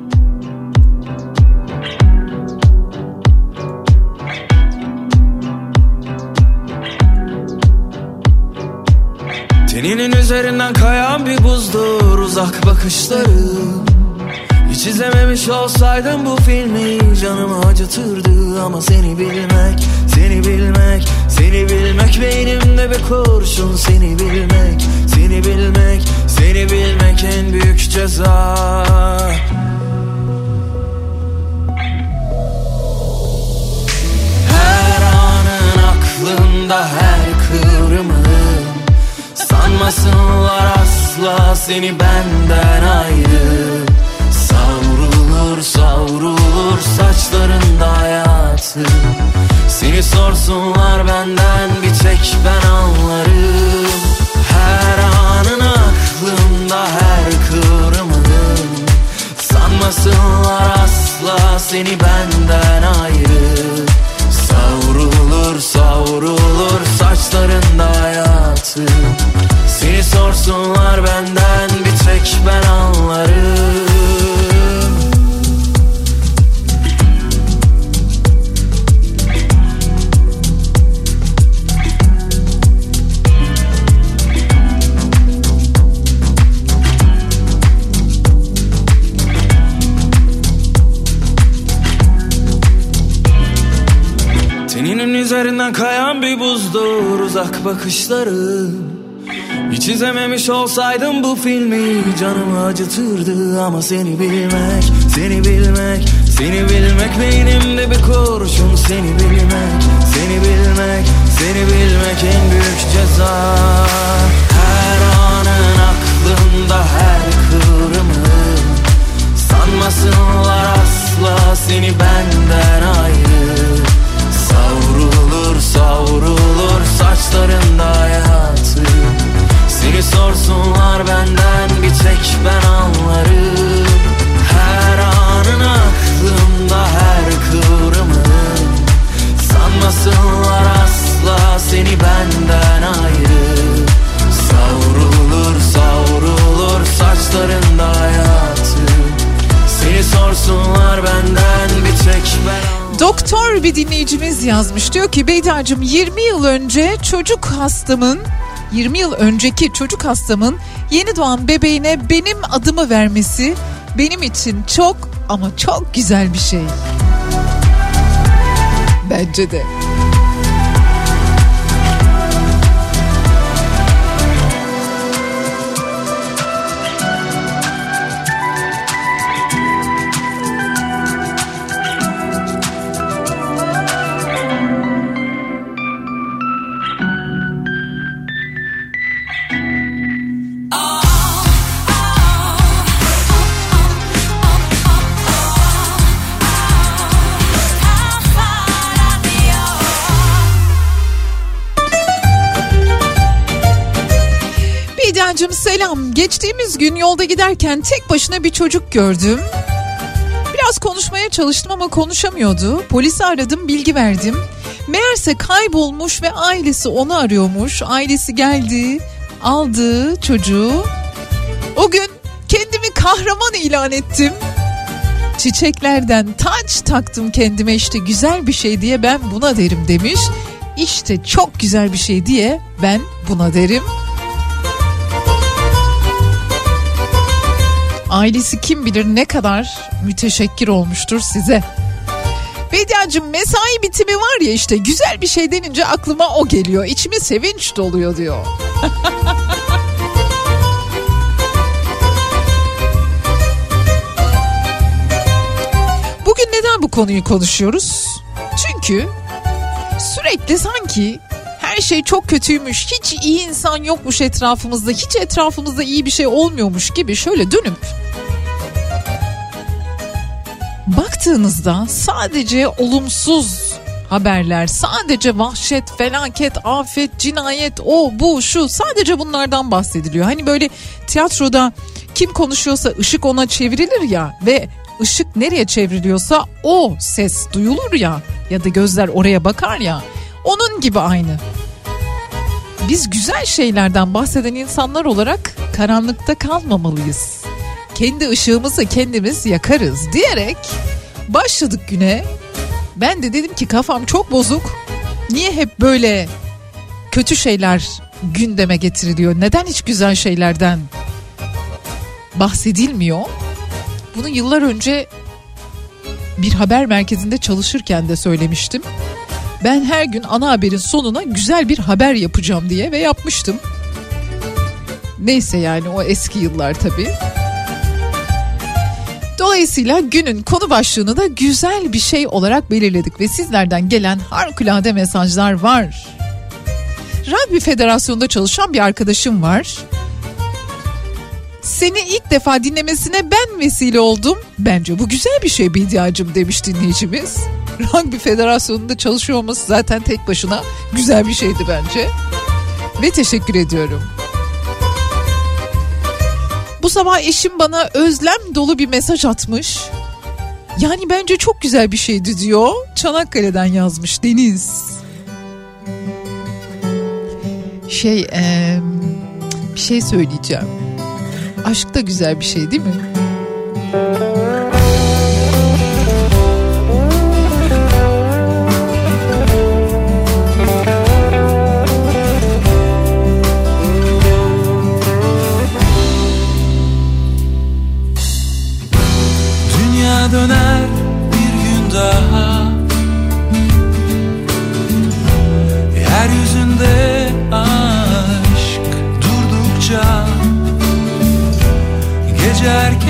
Teninin üzerinden kayan bir buzdur uzak bakışların. Hiç izlememiş olsaydım bu filmi canımı acıtırdı. Ama seni bilmek, seni bilmek, seni bilmek beynimde bir kurşun. Seni bilmek, seni bilmek, seni bilmek en büyük ceza. Her anın aklında, her kıvrımın. Sanmasınlar asla seni benden ayrı. Savrulur savrulur saçlarında hayatım. Seni sorsunlar benden, bir tek ben anlarım. Her anın aklımda, her kıvrımın. Sanmasınlar asla seni benden ayrı. Savrulur savrulur saçlarında hayatım. Seni sorsunlar benden, bir tek ben anlarım. Teninin üzerinden kayan bir buzdur uzak bakışları. Hiç izlememiş olsaydım bu filmi canımı acıtırdı. Ama seni bilmek, seni bilmek, Seni bilmek beynimde bir kurşun. Seni bilmek, seni bilmek, seni bilmek en büyük ceza. Her anın aklımda, her kıvrımın. Sanmasınlar asla seni benden ayrı. Savrulur savrulur saçlarında hayatı. Seni sorsunlar benden bir tek ben anlarım. Her anın aklımda, her kıvrımın. Sanmasınlar asla seni benden ayrı. Savrulur savrulur saçlarında hayatı. Seni sorsunlar benden bir tek ben. Doktor bir dinleyicimiz yazmış, diyor ki Beyda'cığım yirmi yıl önce çocuk hastamın yirmi yıl önceki çocuk hastamın yeni doğan bebeğine benim adımı vermesi benim için çok ama çok güzel bir şey. Bence de. Beydancığım selam. Geçtiğimiz gün yolda giderken tek başına bir çocuk gördüm. Biraz konuşmaya çalıştım ama konuşamıyordu. Polisi aradım, bilgi verdim. Meğerse kaybolmuş ve ailesi onu arıyormuş. Ailesi geldi, aldı çocuğu. O gün kendimi kahraman ilan ettim. Çiçeklerden taç taktım kendime, işte güzel bir şey diye ben buna derim demiş. İşte çok güzel bir şey diye ben buna derim. Ailesi kim bilir ne kadar müteşekkir olmuştur size. Bediacığım mesai bitimi var ya, işte güzel bir şey denince aklıma o geliyor. İçimi sevinç doluyor diyor. Bugün neden bu konuyu konuşuyoruz? Çünkü sürekli sanki her şey çok kötüymüş, hiç iyi insan yokmuş etrafımızda, hiç etrafımızda iyi bir şey olmuyormuş gibi şöyle dönüp baktığınızda sadece olumsuz haberler, sadece vahşet, felaket, afet, cinayet, o, bu, şu, sadece bunlardan bahsediliyor. Hani böyle tiyatroda kim konuşuyorsa ışık ona çevrilir ya ve ışık nereye çevriliyorsa o ses duyulur ya, ya da gözler oraya bakar ya, onun gibi aynı. Biz güzel şeylerden bahseden insanlar olarak karanlıkta kalmamalıyız. Kendi ışığımızı kendimiz yakarız diyerek başladık güne. Ben de dedim ki kafam çok bozuk. Niye hep böyle kötü şeyler gündeme getiriliyor? Neden hiç güzel şeylerden bahsedilmiyor? Bunu yıllar önce bir haber merkezinde çalışırken de söylemiştim. Ben her gün ana haberin sonuna güzel bir haber yapacağım diye ve yapmıştım. Neyse yani o eski yıllar tabii. Dolayısıyla günün konu başlığını da güzel bir şey olarak belirledik ve sizlerden gelen harikulade mesajlar var. Rugby Federasyonu'nda çalışan bir arkadaşım var. Seni ilk defa dinlemesine ben vesile oldum. Bence bu güzel bir şey Bediacığım demiş dinleyicimiz. Rugby Federasyonu'nda çalışıyor olması zaten tek başına güzel bir şeydi bence. Ve teşekkür ediyorum. Bu sabah eşim bana özlem dolu bir mesaj atmış. Yani bence çok güzel bir şeydi diyor. Çanakkale'den yazmış Deniz. Şey, ee, bir şey söyleyeceğim. Aşk da güzel bir şey değil mi? Dünya döner bir gün daha, yeryüzünde aşk durdukça, gece erken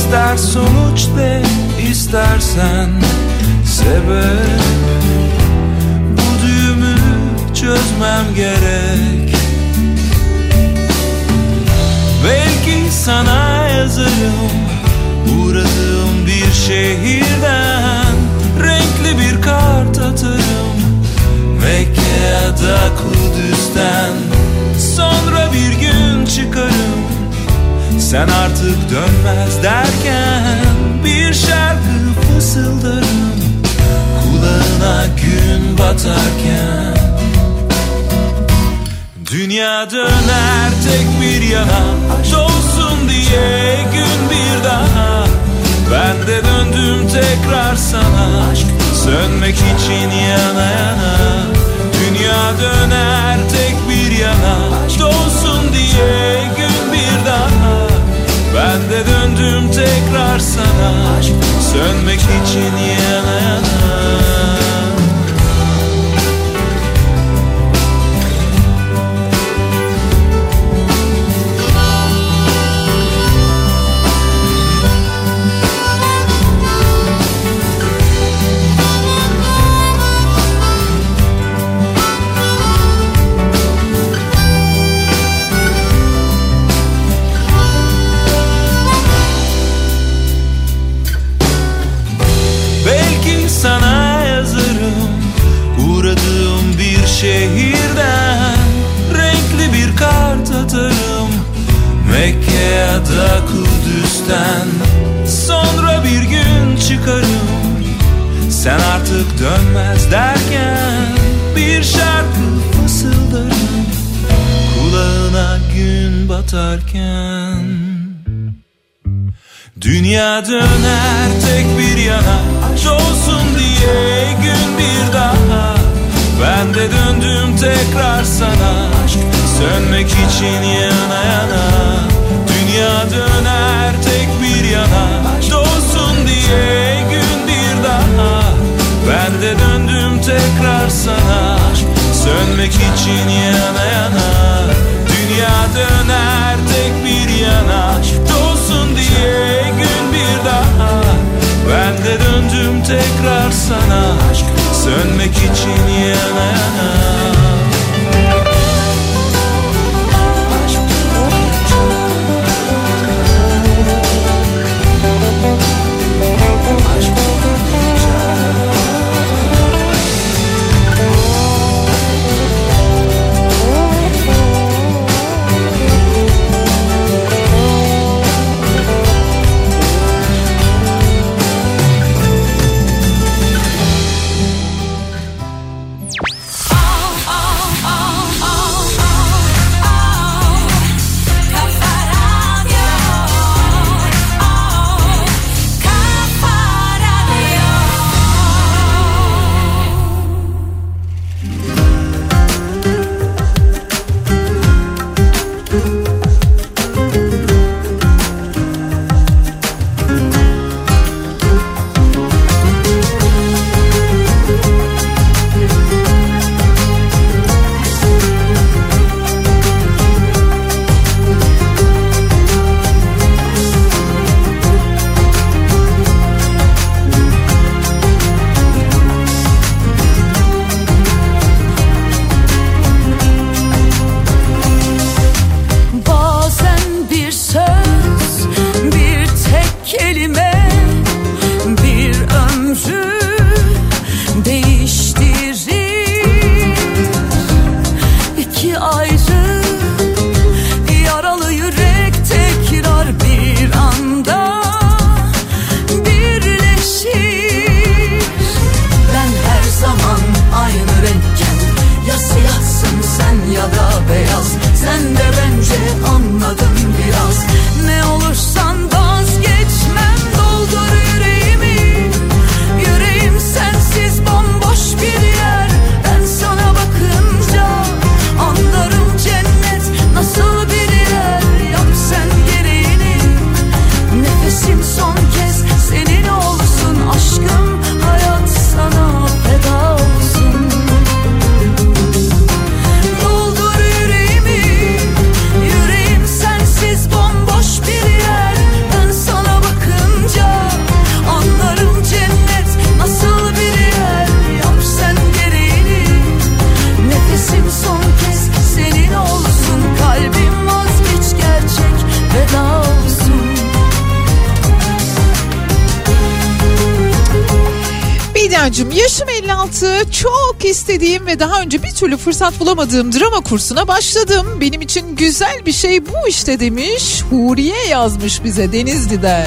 İster sonuç de istersen sebep, bu düğümü çözmem gerek. Belki sana yazarım uğradığım bir şehirden, renkli bir kart atarım Mekke ya da Kudüs'ten. Sonra bir gün çıkarım, sen artık dönmez derken, bir şarkı fısıldarım kulağına gün batarken. Dünya döner tek bir yana, dolsun diye gün bir daha. Ben de döndüm tekrar sana, sönmek için yana yana. Dünya döner tek bir yana, dolsun diye gün bir daha. Ben de döndüm tekrar sana, sönmek için yana yana. Sana yazarım uğradığım bir şehirden, renkli bir kart atarım Mekke ya da Kudüs'ten. Sonra bir gün çıkarım, sen artık dönmez derken, bir şarkı fısıldarım kulağına gün batarken. Dünya döner tek bir yana, olsun diye gün bir daha. Ben de döndüm tekrar sana, sönmek için yana yana. Dünya döner tek bir yana, olsun diye gün bir daha. Ben de döndüm tekrar sana, sönmek için yana yana. Dünya döner tek bir yana, olsun diye gün bir daha. Ben de döndüm tekrar sana, sönmek için yana yana. Al Bediacığım, yaşım elli altı, çok istediğim ve daha önce bir türlü fırsat bulamadığım drama kursuna başladım. Benim için güzel bir şey bu işte demiş. Huriye yazmış bize Denizli'den.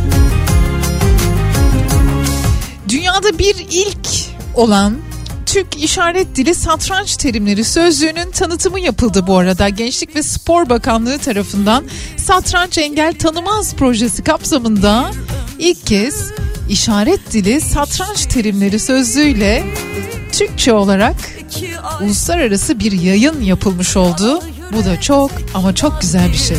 Dünyada bir ilk olan Türk İşaret Dili Satranç Terimleri Sözlüğü'nün tanıtımı yapıldı bu arada. Gençlik ve Spor Bakanlığı tarafından Satranç Engel Tanımaz projesi kapsamında ilk kez İşaret Dili Satranç Terimleri Sözlüğü'yle Türkçe olarak uluslararası bir yayın yapılmış oldu. Bu da çok ama çok güzel bir şey.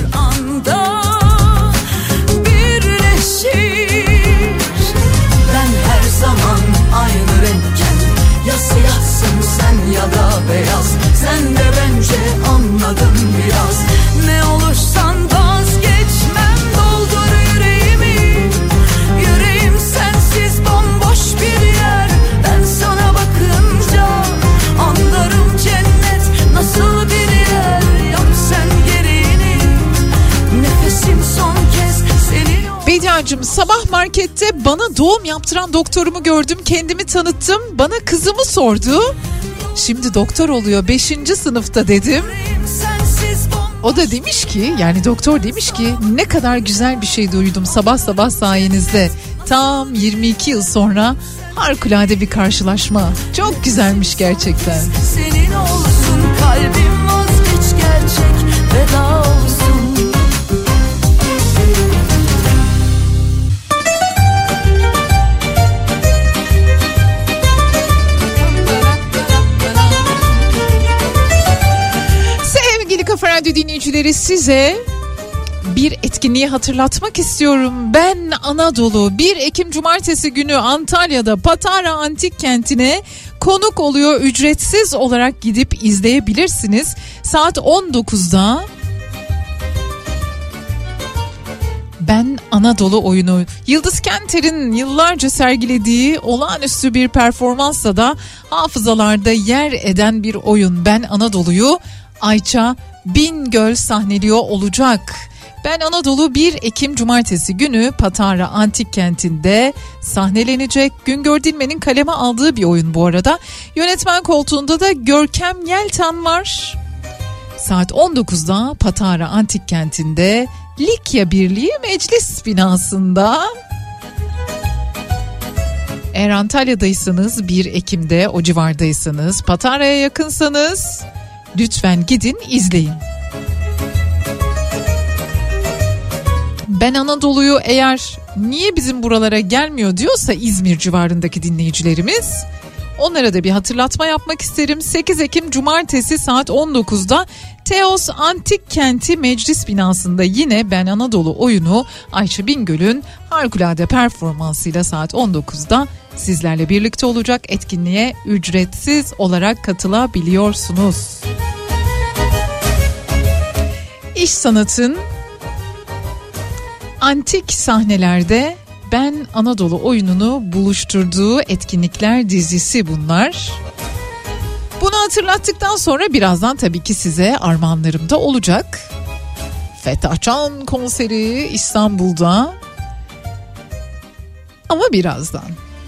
Ben her zaman aynı renkken, ya siyahsın sen ya da beyaz. Sen de bence anladın biraz. Ne olursan vazgeçmem, doldur yüreğimi. Yüreğim sensiz bomboş bir yer. Ben sana bakınca anlarım cennet nasıl bir yer. Yap sen gereğini, nefesim son kez senin. Bediacığım, sabah markette bana doğum yaptıran doktorumu gördüm, kendimi tanıttım, bana kızımı sordu. Şimdi doktor oluyor, beşinci sınıfta dedim. O da demiş ki, yani doktor demiş ki, ne kadar güzel bir şey duydum sabah sabah sayenizde. Tam yirmi iki yıl sonra harikulade bir karşılaşma. Çok güzelmiş gerçekten. Senin olsun kalbim, vazgeç gerçek veda olsun. Kafa Radyo dinleyicileri, size bir etkinliği hatırlatmak istiyorum. Ben Anadolu bir Ekim Cumartesi günü Antalya'da Patara Antik Kenti'ne konuk oluyor. Ücretsiz olarak gidip izleyebilirsiniz. Saat on dokuzda Ben Anadolu oyunu, Yıldız Kenter'in yıllarca sergilediği olağanüstü bir performansla da hafızalarda yer eden bir oyun. Ben Anadolu'yu Ayça Bingöl sahneliyor olacak. Ben Anadolu bir Ekim Cumartesi günü Patara Antik Kenti'nde sahnelenecek. Güngör Dilmen'in kaleme aldığı bir oyun bu arada. Yönetmen koltuğunda da Görkem Yeltan var. Saat on dokuzda Patara Antik Kenti'nde Likya Birliği Meclis binasında. Eğer Antalya'daysanız, bir Ekim'de o civardaysanız, Patara'ya yakınsanız lütfen gidin, izleyin. Ben Anadolu'yu eğer niye bizim buralara gelmiyor diyorsa İzmir civarındaki dinleyicilerimiz, onlara da bir hatırlatma yapmak isterim. sekiz Ekim Cumartesi saat on dokuzda Teos Antik Kenti Meclis binasında yine Ben Anadolu oyunu Ayça Bingöl'ün harikulade performansıyla saat on dokuzda sizlerle birlikte olacak. Etkinliğe ücretsiz olarak katılabiliyorsunuz. İş Sanat'ın antik sahnelerde Ben Anadolu oyununu buluşturduğu etkinlikler dizisi bunlar. Bunu hatırlattıktan sonra birazdan tabii ki size armağanlarım da olacak. Fettah Can konseri İstanbul'da. Ama birazdan.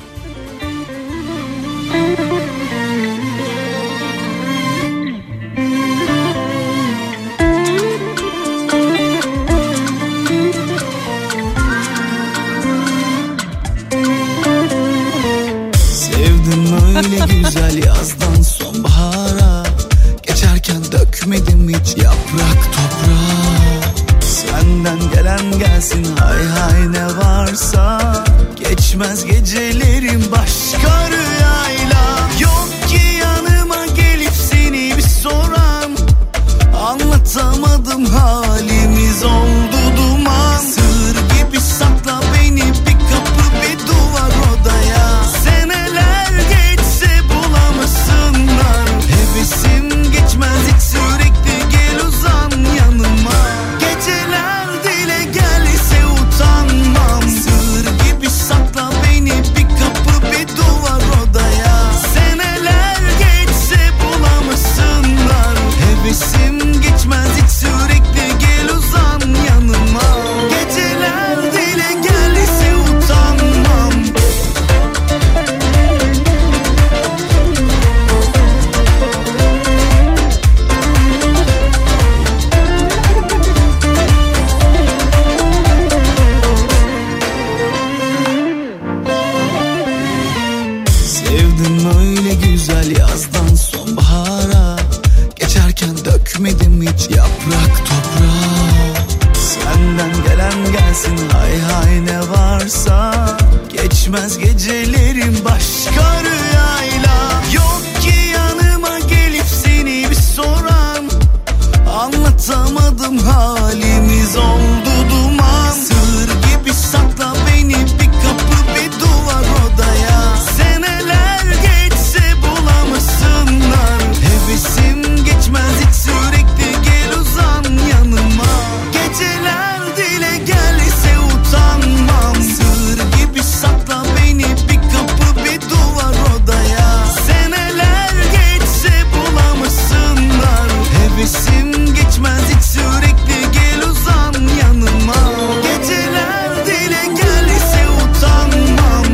Öyle güzel yazdan sonbahara, geçerken dökmedim hiç yaprak toprağa. Senden gelen gelsin hay hay ne varsa, geçmez gecelerim başka rüyayla. Yok ki yanıma gelip seni bir soran, anlatamadım halimiz oldu duman. Sır gibi sakla beni bir kapı bir duvar odaya. Hevesim geçmez hiç, sürekli gel uzan yanıma. Geceler dile gelse utanmam. Sır gibi sakla beni bir kapı bir duvar odaya. Seneler geçse bulamasınlar. Hevesim geçmez hiç, sürekli gel hiç yaprak toprağa. Senden gelen gelsin hay hay ne varsa. Geçmez gecelerim başka rüyayla. Yok ki yanıma gelip seni bir soran. Anlatamadım halimiz oldu duman. Sır gibi sakla beni bir kapı bir duvar odaya. Seneler geçse bulamasınlar. Hevesim geçmez hiç sürekli gel uzan yanıma. Geceler dile gelse utanmam. Sır gibi sakla beni bir kapı bir duvar odaya. Seneler geçse bulamasınlar. Hevesim geçmez hiç sürekli gel uzan yanıma. Geceler dile gelse utanmam.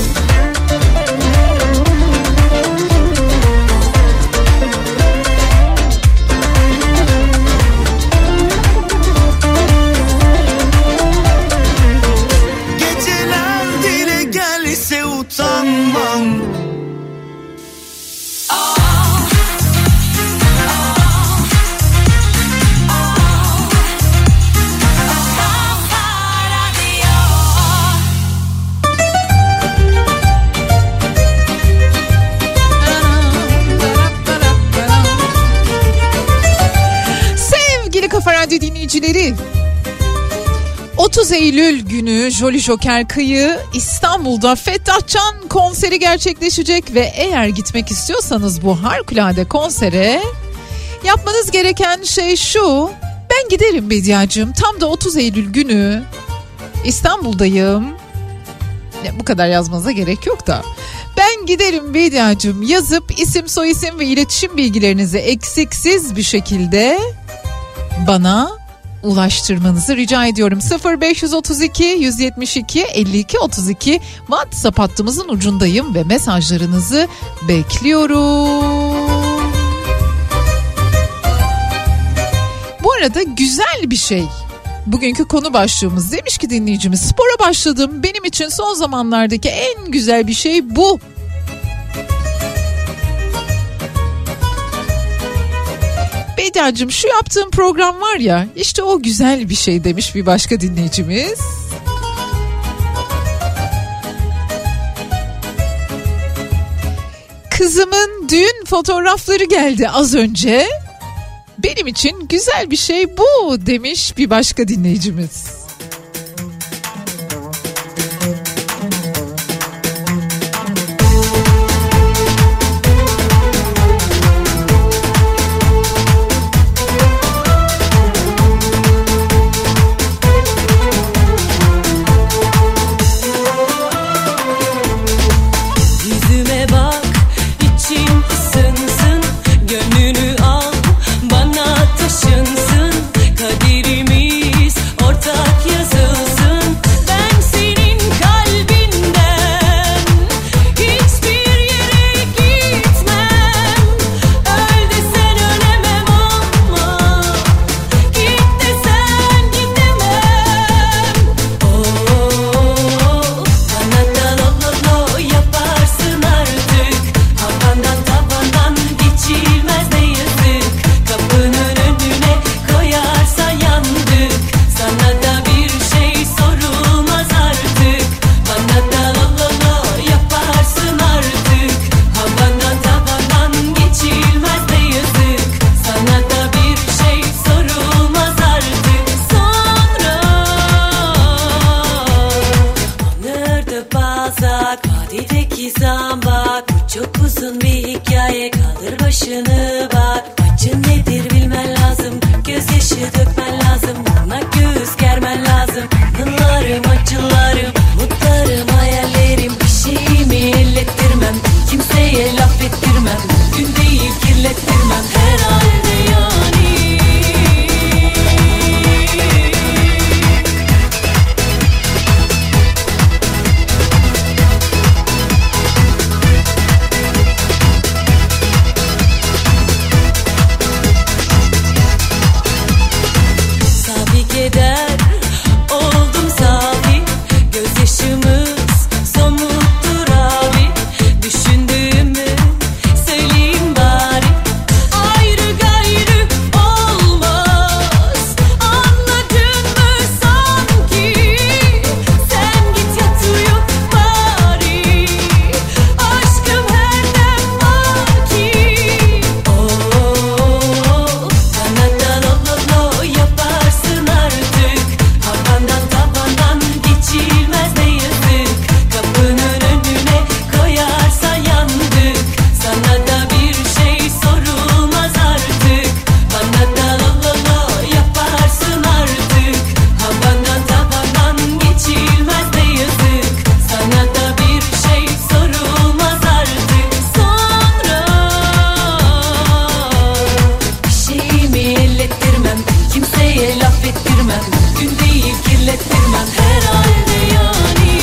Geceler dile gelse utanmam. Sevgili Kafa Radyo dinleyicileri, otuz Eylül günü Jolly Joker Kıyı İstanbul'da Fettah Can konseri gerçekleşecek ve eğer gitmek istiyorsanız bu harikulade konsere yapmanız gereken şey şu: ben giderim Bediacığım, tam da otuz Eylül günü İstanbul'dayım. Ya, bu kadar yazmanıza gerek yok da. Ben giderim Bediacığım yazıp isim soyisim ve iletişim bilgilerinizi eksiksiz bir şekilde bana ulaştırmanızı rica ediyorum. sıfır beş otuz iki yüz yetmiş iki elli iki otuz iki WhatsApp hattımızın ucundayım ve mesajlarınızı bekliyorum. Bu arada güzel bir şey. Bugünkü konu başlığımız, demiş ki dinleyicimiz, spora başladım. Benim için son zamanlardaki en güzel bir şey bu. Bediacığım şu yaptığım program var ya, işte o güzel bir şey demiş bir başka dinleyicimiz. Kızımın düğün fotoğrafları geldi az önce. Benim için güzel bir şey bu demiş bir başka dinleyicimiz. Ortak kimseye laf ettirmem, gün değil kirlettirmem herhalde yani.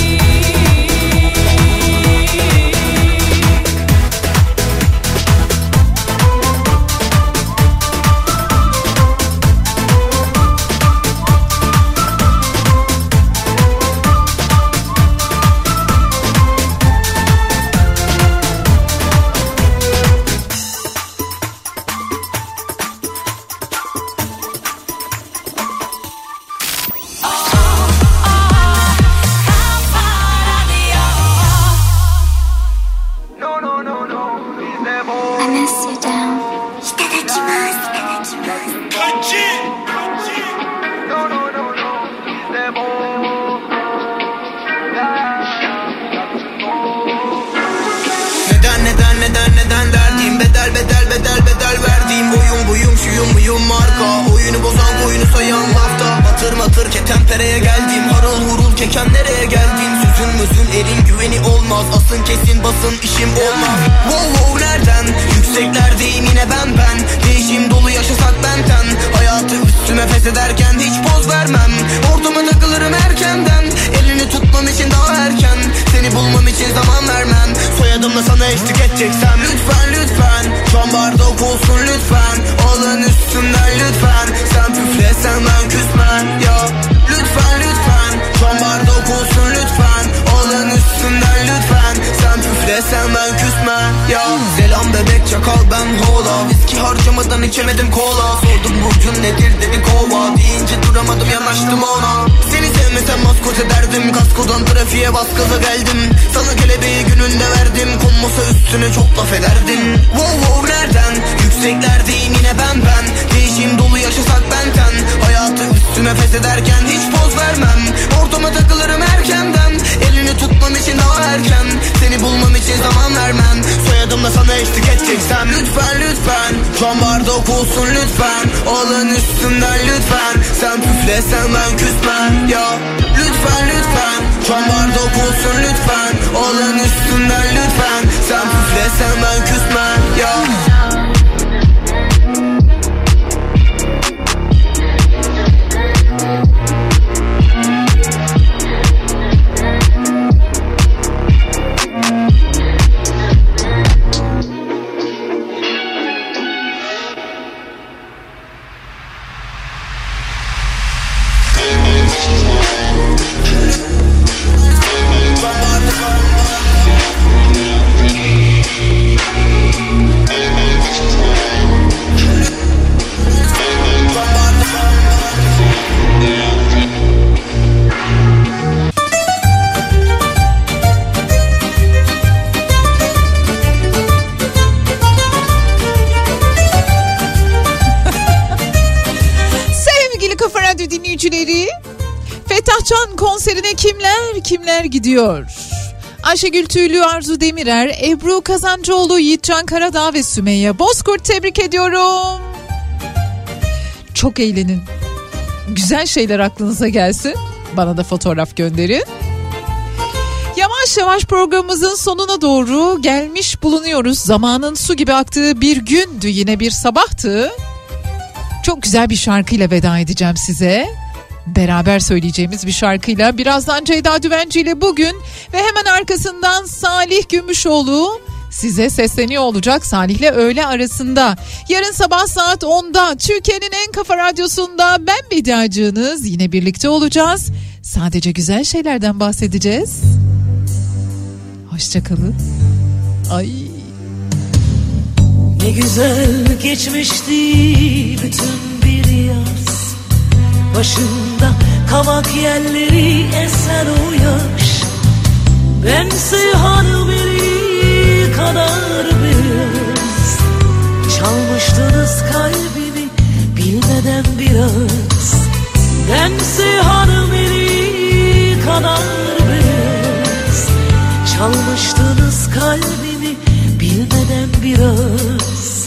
İçemedim kola, sordum burcun nedir dedi kova, deyince duramadım yanaştım ona. Seni sevmesem maskot ederdim, kaskodan trafiğe bas gaza geldim. Sana kelebeği gününde verdim, konmasa üstüne çok laf ederdin. Wow wow nereden, yükseklerdeyim yine ben ben. Değişim dolu yaşasak benten, hayatı üstüme feshederken hiç poz vermem. Ortama takılırım erkenden, elini tutmam için daha erken. Seni bulmam için zaman vermem, soyadımla sana eşlik edeceksem. Lütfen lütfen, can barda olsun lütfen, alın üstümden lütfen. Sen püflesen ben küsmem ya. Lütfen lütfen, can barda olsun lütfen, alın üstümden lütfen. Sen püflesen ben küsmem ya. Fettah Can konserine kimler kimler gidiyor? Ayşegül Tüylü, Arzu Demirer, Ebru Kazancıoğlu, Yiğitcan Karadağ ve Sümeyye Bozkurt, tebrik ediyorum. Çok eğlenin. Güzel şeyler aklınıza gelsin. Bana da fotoğraf gönderin. Yavaş yavaş programımızın sonuna doğru gelmiş bulunuyoruz. Zamanın su gibi aktığı bir gündü, yine bir sabahtı. Çok güzel bir şarkıyla veda edeceğim size. Beraber söyleyeceğimiz bir şarkıyla. Birazdan Ceyda Düvenci ile Bugün ve hemen arkasından Salih Gümüşoğlu size sesleniyor olacak. Salih'le öğle arasında. Yarın sabah saat onda Türkiye'nin en kafa radyosunda ben Bediacığınız yine birlikte olacağız. Sadece güzel şeylerden bahsedeceğiz. Hoşçakalın. Ay. Ne güzel geçmişti bütün bir yaz. Başında kavak yerleri eser o yaş. Bense hanımeli kadar biraz. Çalmıştınız kalbimi bilmeden biraz. Bense hanımeli kadar biraz. Çalmıştınız kalbimi bilmeden biraz.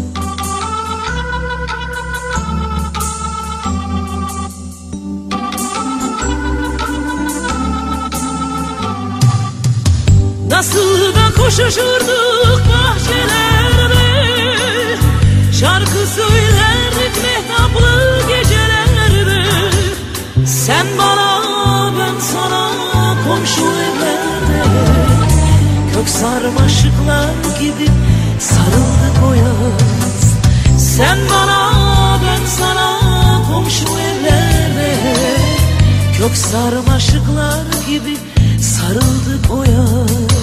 Nasıl da koşuşurduk bahçelerde, şarkı söylerdik mehtaplı gecelerde. gibi sarıldık o yaz. Sen bana ben sana komşu evlerde kök sarmaşıklar gibi sarıldık o yaz.